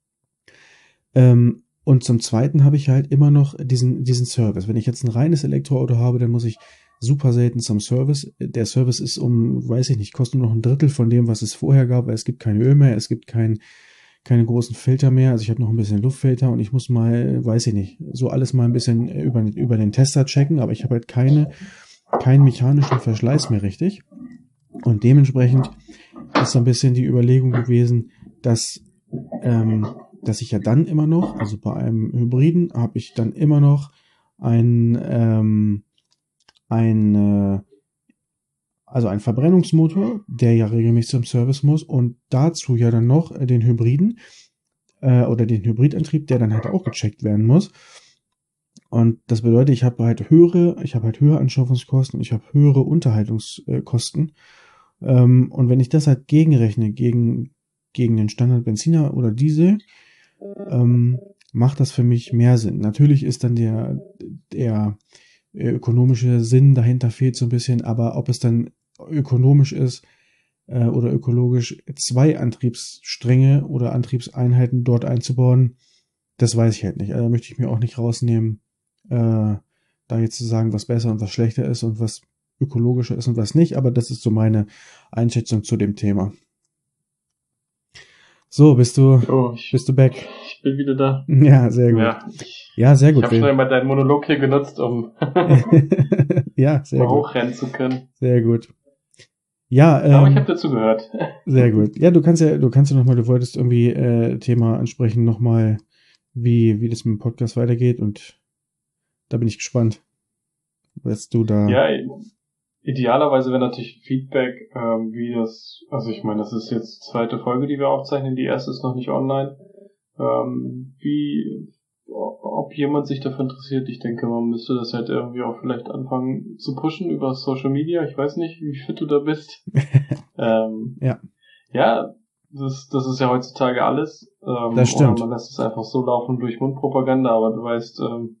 Und zum Zweiten habe ich halt immer noch diesen Service. Wenn ich jetzt ein reines Elektroauto habe, dann muss ich super selten zum Service. Der Service ist kostet nur noch ein Drittel von dem, was es vorher gab, weil es gibt kein Öl mehr, es gibt keine großen Filter mehr. Also ich habe noch ein bisschen Luftfilter und ich muss mal, so alles mal ein bisschen über den Tester checken, aber ich habe halt keinen mechanischen Verschleiß mehr richtig. Und dementsprechend ist so ein bisschen die Überlegung gewesen, dass ich ja dann immer noch, also bei einem Hybriden habe ich dann immer noch einen Verbrennungsmotor, der ja regelmäßig zum Service muss und dazu ja dann noch den Hybriden oder den Hybridantrieb, der dann halt auch gecheckt werden muss. Und das bedeutet, ich habe halt höhere Anschaffungskosten, ich habe höhere Unterhaltungskosten. Und wenn ich das halt gegenrechne gegen den Standard Benziner oder Diesel, macht das für mich mehr Sinn. Natürlich ist dann der ökonomische Sinn dahinter fehlt so ein bisschen, aber ob es dann ökonomisch ist oder ökologisch, 2 Antriebsstränge oder Antriebseinheiten dort einzubauen, das weiß ich halt nicht. Also da möchte ich mir auch nicht rausnehmen, da da jetzt zu sagen, was besser und was schlechter ist und was ökologischer ist und was nicht, aber das ist so meine Einschätzung zu dem Thema. So, bist du back? Ich bin wieder da. Ja, sehr gut. Ja, sehr gut. Ich habe schon einmal deinen Monolog hier genutzt, um ja, sehr mal gut. hochrennen zu können. Sehr gut. Ja, aber ich habe dazu gehört. Sehr gut. Ja, du kannst ja nochmal, du wolltest irgendwie Thema ansprechen, nochmal, wie das mit dem Podcast weitergeht, und da bin ich gespannt, was du da... Ja, idealerweise wäre natürlich Feedback, wie das, also ich meine, das ist jetzt die zweite Folge, die wir aufzeichnen, die erste ist noch nicht online, ob jemand sich dafür interessiert. Ich denke, man müsste das halt irgendwie auch vielleicht anfangen zu pushen über Social Media. Ich weiß nicht, wie fit du da bist. Ja. Ja, das ist ja heutzutage alles. Das stimmt. Oder man lässt es einfach so laufen durch Mundpropaganda, aber du weißt,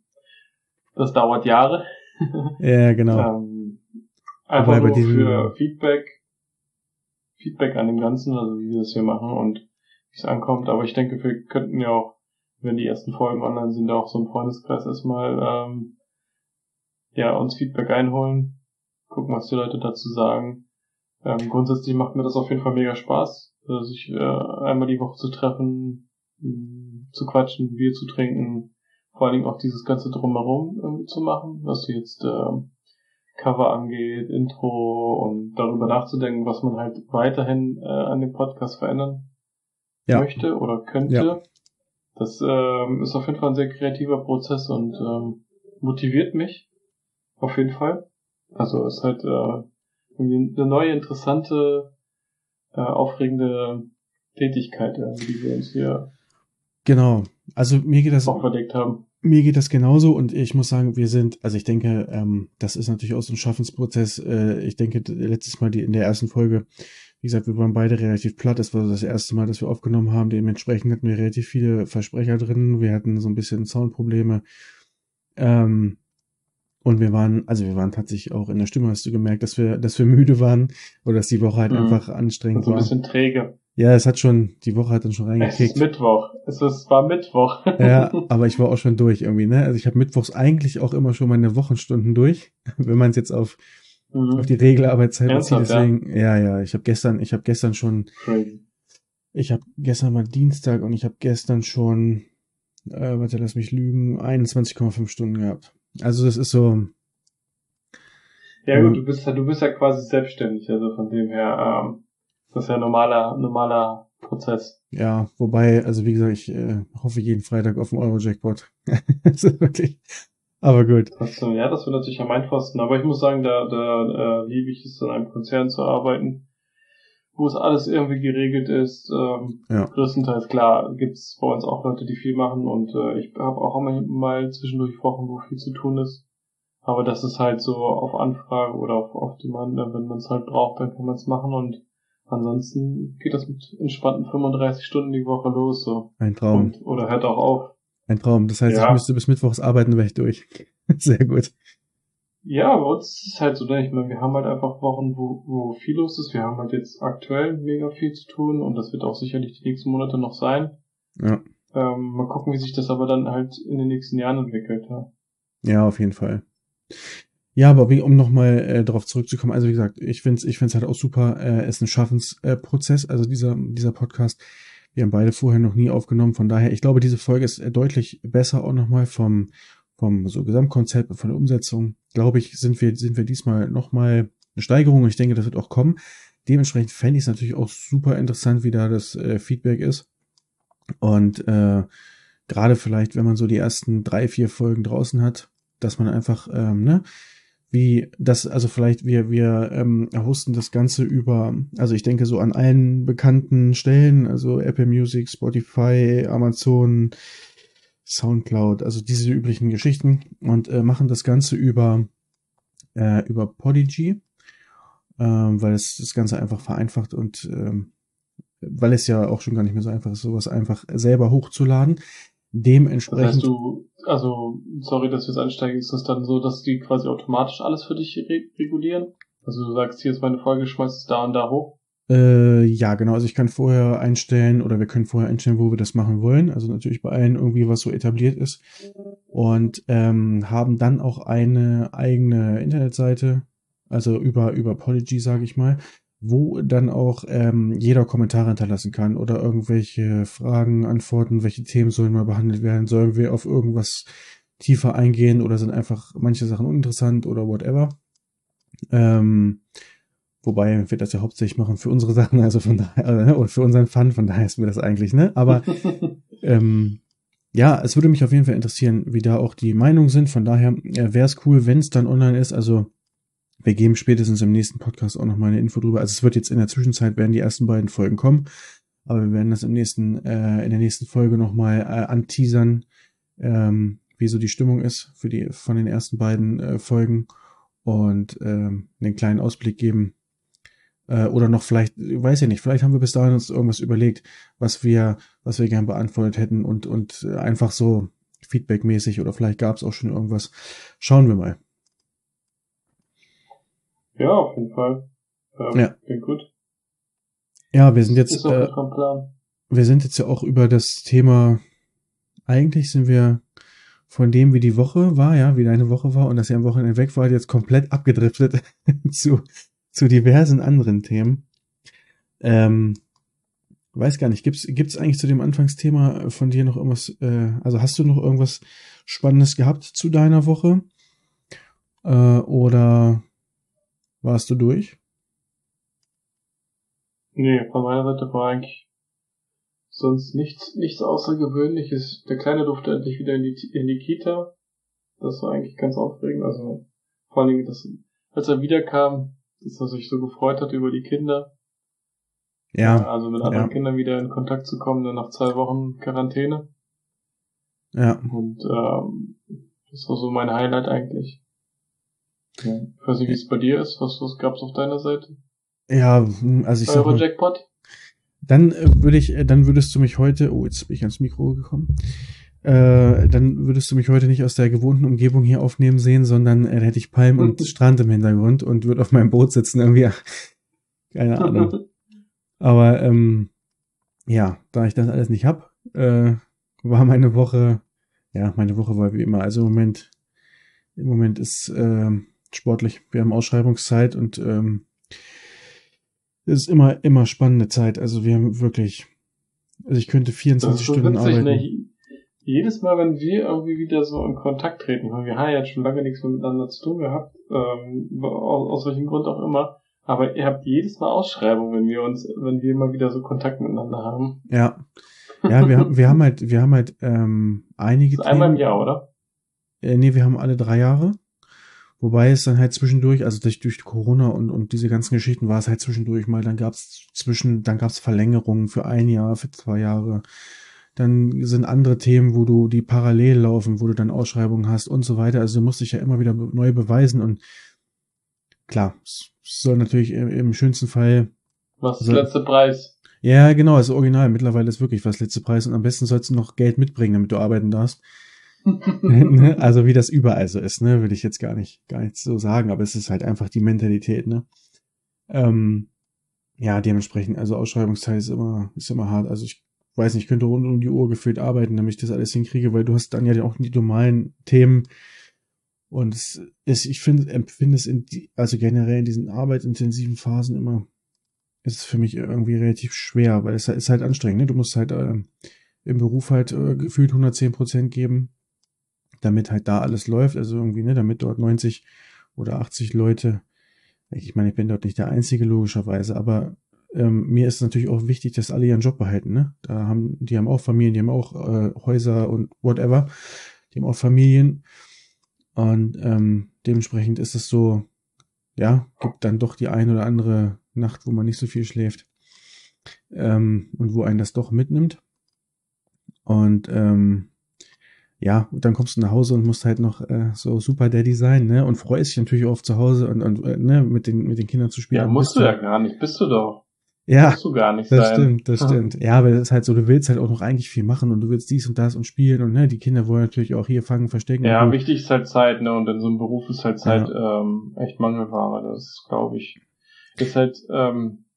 das dauert Jahre. Ja, genau. Einfach nur für Feedback an dem Ganzen, also wie wir das hier machen und wie es ankommt. Aber ich denke, wir könnten ja auch, wenn die ersten Folgen online sind, auch so ein Freundeskreis erstmal uns Feedback einholen, gucken, was die Leute dazu sagen. Grundsätzlich macht mir das auf jeden Fall mega Spaß, sich einmal die Woche zu treffen, zu quatschen, Bier zu trinken, vor allen Dingen auch dieses ganze Drumherum irgendwie zu machen, was jetzt Cover angeht, Intro, und darüber nachzudenken, was man halt weiterhin an dem Podcast verändern möchte oder könnte. Ja. Das ist auf jeden Fall ein sehr kreativer Prozess und motiviert mich auf jeden Fall. Also es ist halt irgendwie eine neue, interessante, aufregende Tätigkeit, die wir uns hier also mir geht das auch verdeckt haben. Mir geht das genauso, und ich muss sagen, ich denke, das ist natürlich auch so ein Schaffensprozess. Ich denke, letztes Mal in der ersten Folge, wie gesagt, wir waren beide relativ platt. Das war das erste Mal, dass wir aufgenommen haben. Dementsprechend hatten wir relativ viele Versprecher drin. Wir hatten so ein bisschen Soundprobleme. Und wir waren tatsächlich auch in der Stimme, hast du gemerkt, dass wir müde waren, oder dass die Woche halt einfach anstrengend war. Und so ein bisschen träge. Ja, die Woche hat dann schon reingekickt. Es ist Mittwoch. Es war Mittwoch. Ja, aber ich war auch schon durch irgendwie, ne? Also ich habe mittwochs eigentlich auch immer schon meine Wochenstunden durch, wenn man es jetzt auf die Regelarbeitszeit bezieht. Deswegen, ja, ich habe gestern schon, ich habe gestern mal Dienstag, und ich habe gestern schon, lass mich lügen, 21,5 Stunden gehabt. Also das ist so. Ja gut, du bist ja quasi selbstständig, also von dem her, das ist ja ein normaler Prozess. Ja, wobei, also wie gesagt, ich hoffe jeden Freitag auf den Euro-Jackpot. Das ist wirklich. Aber gut. Ja, das wird natürlich am einfachsten. Aber ich muss sagen, da liebe ich es, in einem Konzern zu arbeiten, wo es alles irgendwie geregelt ist. Größtenteils, klar, gibt's bei uns auch Leute, die viel machen, und ich habe auch mal zwischendurch Wochen, wo viel zu tun ist. Aber das ist halt so auf Anfrage oder auf Demand, wenn man es halt braucht, dann kann man es machen, und ansonsten geht das mit entspannten 35 Stunden die Woche los, so. Ein Traum. Oder hört auch auf. Ein Traum. Das heißt, ich müsste bis Mittwochs arbeiten, wäre ich durch. Sehr gut. Ja, bei uns ist es halt so, ne? Ich meine, wir haben halt einfach Wochen, wo viel los ist. Wir haben halt jetzt aktuell mega viel zu tun, und das wird auch sicherlich die nächsten Monate noch sein. Ja. Mal gucken, wie sich das aber dann halt in den nächsten Jahren entwickelt, ja. Ja, auf jeden Fall. Ja, aber um nochmal darauf zurückzukommen, also wie gesagt, ich find's halt auch super, ist ein Schaffensprozess, also dieser Podcast. Wir haben beide vorher noch nie aufgenommen, von daher, ich glaube, diese Folge ist deutlich besser auch nochmal vom so Gesamtkonzept und von der Umsetzung. Glaube ich, sind wir diesmal nochmal eine Steigerung, und ich denke, das wird auch kommen. Dementsprechend fände ich es natürlich auch super interessant, wie da das Feedback ist. Und gerade vielleicht, wenn man so die ersten 3-4 Folgen draußen hat, dass man einfach, wir hosten das Ganze über, also ich denke so an allen bekannten Stellen, also Apple Music, Spotify, Amazon, Soundcloud, also diese üblichen Geschichten, und machen das Ganze über Podigy, weil es das Ganze einfach vereinfacht, und weil es ja auch schon gar nicht mehr so einfach ist, sowas einfach selber hochzuladen. Dementsprechend. Das heißt, sorry, dass wir es ansteigen, ist das dann so, dass die quasi automatisch alles für dich regulieren? Also du sagst, hier ist meine Folge, schmeißt es da und da hoch? Ja, genau. Also ich kann vorher einstellen, oder wir können vorher einstellen, wo wir das machen wollen. Also natürlich bei allen irgendwie, was so etabliert ist. und haben dann auch eine eigene Internetseite, also über Podigy, sage ich mal, wo dann auch jeder Kommentare hinterlassen kann oder irgendwelche Fragen, Antworten, welche Themen sollen mal behandelt werden, sollen wir auf irgendwas tiefer eingehen oder sind einfach manche Sachen uninteressant oder whatever. Wobei wir das ja hauptsächlich machen für unsere Sachen, also von daher, und für unseren Fun, von daher ist mir das eigentlich, ne? Aber ja, es würde mich auf jeden Fall interessieren, wie da auch die Meinungen sind. Von daher wäre es cool, wenn es dann online ist. Also wir geben spätestens im nächsten Podcast auch nochmal eine Info drüber. Also es wird jetzt in der Zwischenzeit, werden die ersten beiden Folgen kommen. Aber wir werden das in der nächsten Folge nochmal anteasern, wie so die Stimmung ist von den ersten beiden Folgen und einen kleinen Ausblick geben. Oder noch vielleicht, weiß ich nicht, vielleicht haben wir bis dahin uns irgendwas überlegt, was wir gern beantwortet hätten und einfach so feedbackmäßig oder vielleicht gab es auch schon irgendwas. Schauen wir mal. Ja, auf jeden Fall. Ja. Klingt gut. Ja, wir sind jetzt, Ist auch vom Plan. Wir sind jetzt ja auch über das Thema, eigentlich sind wir von dem, wie die Woche war, ja, wie deine Woche war und dass ihr am Wochenende weg wart, jetzt komplett abgedriftet zu diversen anderen Themen. Weiß gar nicht, gibt's eigentlich zu dem Anfangsthema von dir noch irgendwas, also hast du noch irgendwas Spannendes gehabt zu deiner Woche? Oder warst du durch? Nee, von meiner Seite war eigentlich sonst nichts Außergewöhnliches. Der Kleine durfte endlich wieder in die Kita. Das war eigentlich ganz aufregend. Also vor allen Dingen, als er wiederkam, dass er sich so gefreut hat über die Kinder. Ja. Also mit anderen Kindern wieder in Kontakt zu kommen, dann nach 2 Wochen Quarantäne. Ja. Und das war so mein Highlight eigentlich. Ja. Ich weiß nicht, wie es bei dir ist. Was gab's auf deiner Seite? Ja, also ich sag mal, Jackpot? Dann würdest du mich heute, oh, jetzt bin ich ans Mikro gekommen, dann würdest du mich heute nicht aus der gewohnten Umgebung hier aufnehmen sehen, sondern dann hätte ich Palmen und Strand im Hintergrund und würde auf meinem Boot sitzen, irgendwie, keine Ahnung. Aber, ja, da ich das alles nicht hab, war meine Woche war wie immer, also im Moment ist, sportlich, wir haben Ausschreibungszeit und, es ist immer spannende Zeit. Also wir haben wirklich, also ich könnte 24 Stunden arbeiten. Ne? Jedes Mal, wenn wir irgendwie wieder so in Kontakt treten, ich meine, wir haben ja jetzt schon lange nichts mehr miteinander zu tun gehabt, aus welchem Grund auch immer, aber ihr habt jedes Mal Ausschreibungen, wenn wir mal wieder so Kontakt miteinander haben. Ja, wir haben halt einige Themen. Einmal im Jahr, oder? Nee, wir haben alle 3 Jahre. Wobei es dann halt zwischendurch, also durch Corona und diese ganzen Geschichten war es halt zwischendurch mal, dann gab's Verlängerungen für 1 Jahr, für 2 Jahre. Dann sind andere Themen, wo die parallel laufen, wo du dann Ausschreibungen hast und so weiter. Also du musst dich ja immer wieder neu beweisen und klar, es soll natürlich im schönsten Fall. Was ist der letzte Preis? Ja, genau, also original. Mittlerweile ist wirklich was letzte Preis und am besten sollst du noch Geld mitbringen, damit du arbeiten darfst. Also wie das überall so ist, ne, würde ich jetzt gar nicht so sagen, aber es ist halt einfach die Mentalität, ne. Ja, dementsprechend, also Ausschreibungszeit ist immer hart. Also ich weiß nicht, ich könnte rund um die Uhr gefühlt arbeiten, damit ich das alles hinkriege, weil du hast dann ja auch die normalen Themen und ich empfinde es also generell in diesen arbeitsintensiven Phasen immer, ist es für mich irgendwie relativ schwer, weil es ist halt anstrengend, ne. Du musst halt im Beruf halt gefühlt 110% geben, damit halt da alles läuft, also irgendwie, ne, damit dort 90 oder 80 Leute, ich meine, ich bin dort nicht der Einzige, logischerweise, aber mir ist natürlich auch wichtig, dass alle ihren Job behalten, ne, die haben auch Familien, die haben auch Häuser und whatever, die haben auch Familien und dementsprechend ist es so, ja, gibt dann doch die ein oder andere Nacht, wo man nicht so viel schläft und wo einen das doch mitnimmt und ja, und dann kommst du nach Hause und musst halt noch so Super Daddy sein, ne? Und freust dich natürlich auch zu Hause und ne, mit den Kindern zu spielen. Ja, musst du ja gar nicht, bist du doch. Ja, musst du gar nicht das sein. Das stimmt. Ja, aber das ist halt so, du willst halt auch noch eigentlich viel machen und du willst dies und das und spielen und ne, die Kinder wollen natürlich auch hier fangen, verstecken. Ja, wichtig ist halt Zeit, ne? Und in so einem Beruf ist halt Zeit echt Mangelware. Das glaube ich. Ist halt,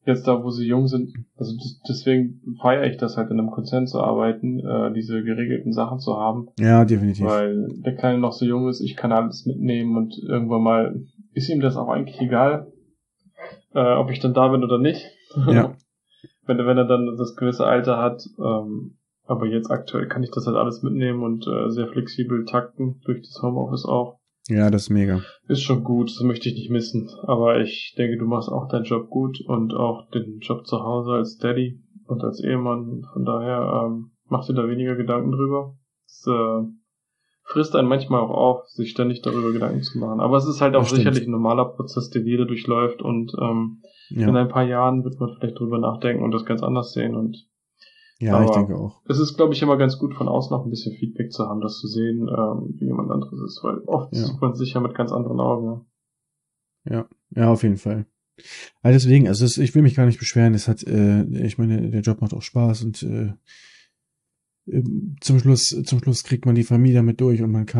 jetzt da, wo sie jung sind, also deswegen feiere ich das halt in einem Konzern zu arbeiten, diese geregelten Sachen zu haben. Ja, definitiv. Weil der Kleine noch so jung ist, ich kann alles mitnehmen und irgendwann mal ist ihm das auch eigentlich egal, ob ich dann da bin oder nicht. Ja. wenn er dann das gewisse Alter hat, aber jetzt aktuell kann ich das halt alles mitnehmen und sehr flexibel takten, durch das Homeoffice auch. Ja, das ist mega. Ist schon gut, das möchte ich nicht missen. Aber ich denke, du machst auch deinen Job gut und auch den Job zu Hause als Daddy und als Ehemann. Von daher mach dir da weniger Gedanken drüber. Das frisst einen manchmal auch auf, sich ständig darüber Gedanken zu machen. Aber es ist halt auch sicherlich ein normaler Prozess, der jeder durchläuft und in ein paar Jahren wird man vielleicht drüber nachdenken und das ganz anders sehen. Und ja, ich denke auch. Es ist, glaube ich, immer ganz gut, von außen noch ein bisschen Feedback zu haben, das zu sehen, wie jemand anderes ist, weil oft sieht man sich ja mit ganz anderen Augen. Ja, auf jeden Fall. Also deswegen, ich will mich gar nicht beschweren. Es hat, ich meine, der Job macht auch Spaß und zum Schluss kriegt man die Familie damit durch und man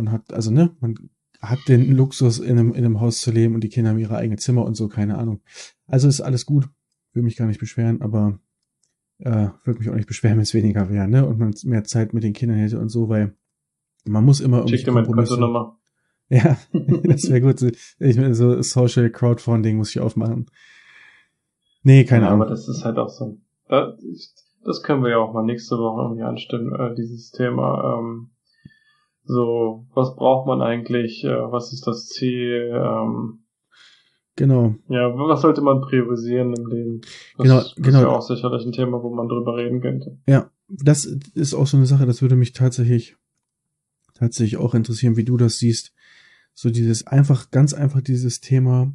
hat den Luxus, in einem Haus zu leben und die Kinder haben ihre eigenen Zimmer und so, keine Ahnung. Also ist alles gut, will mich gar nicht beschweren, aber würde mich auch nicht beschweren, wenn es weniger wäre, ne? Und man mehr Zeit mit den Kindern hätte und so, weil man muss immer irgendwie Kompromisse. Ja, das wäre gut. Ich meine, so Social Crowdfunding muss ich aufmachen. Nee, keine Ahnung. Aber das ist halt auch so. Das können wir ja auch mal nächste Woche irgendwie anstimmen, dieses Thema. So, was braucht man eigentlich? Was ist das Ziel? Genau. Ja, was sollte man priorisieren im Leben? Das ist ja auch sicherlich ein Thema, wo man drüber reden könnte. Ja, das ist auch so eine Sache, das würde mich tatsächlich auch interessieren, wie du das siehst. So ganz einfach dieses Thema,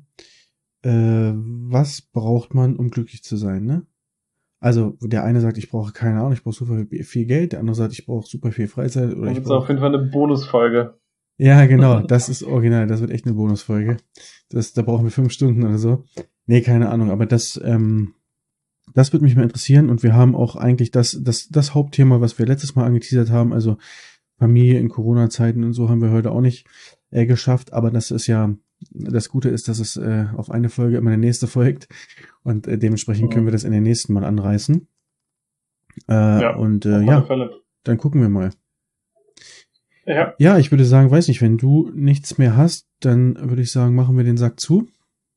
was braucht man, um glücklich zu sein, ne? Also, der eine sagt, ich brauche keine Ahnung, ich brauche super viel Geld, der andere sagt, ich brauche super viel Freizeit. Oder das ist auf jeden Fall eine Bonusfolge. Ja, genau, das ist original, das wird echt eine Bonusfolge. Da brauchen wir 5 Stunden oder so. Nee, keine Ahnung, aber das würde mich mal interessieren und wir haben auch eigentlich das Hauptthema, was wir letztes Mal angeteasert haben, also Familie in Corona-Zeiten und so haben wir heute auch nicht geschafft, aber das Gute ist, dass es auf eine Folge immer eine nächste folgt und dementsprechend können wir das in den nächsten Mal anreißen. Dann gucken wir mal. Ja, ich würde sagen, weiß nicht, wenn du nichts mehr hast, dann würde ich sagen, machen wir den Sack zu.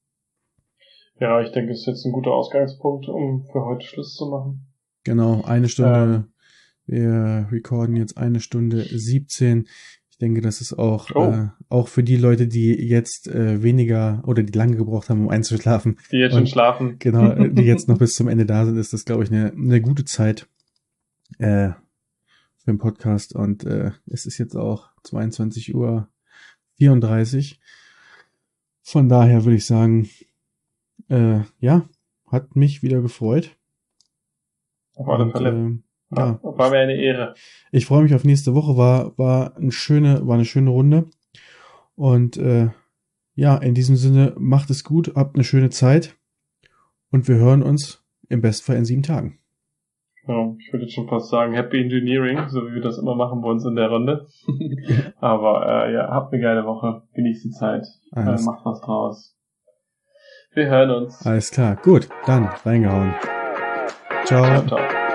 Ja, ich denke, es ist jetzt ein guter Ausgangspunkt, um für heute Schluss zu machen. Genau, 1 Stunde. Wir recorden jetzt 1 Stunde 17. Ich denke, das ist auch für die Leute, die jetzt weniger oder die lange gebraucht haben, um einzuschlafen. Die jetzt schon schlafen. Genau, die jetzt noch bis zum Ende da sind, ist das, glaube ich, eine gute Zeit für den Podcast. Und es ist jetzt auch 22:34 Uhr. Von daher würde ich sagen, hat mich wieder gefreut. Auf alle Fälle. War mir eine Ehre. Ich freue mich auf nächste Woche. War eine schöne Runde. Und in diesem Sinne, macht es gut, habt eine schöne Zeit und wir hören uns im Bestfall in 7 Tagen. Ja, ich würde jetzt schon fast sagen, Happy Engineering, so wie wir das immer machen bei uns in der Runde. Aber habt eine geile Woche, genießt die Zeit, macht was draus. Wir hören uns. Alles klar, gut, dann reingehauen. Ciao. Ciao.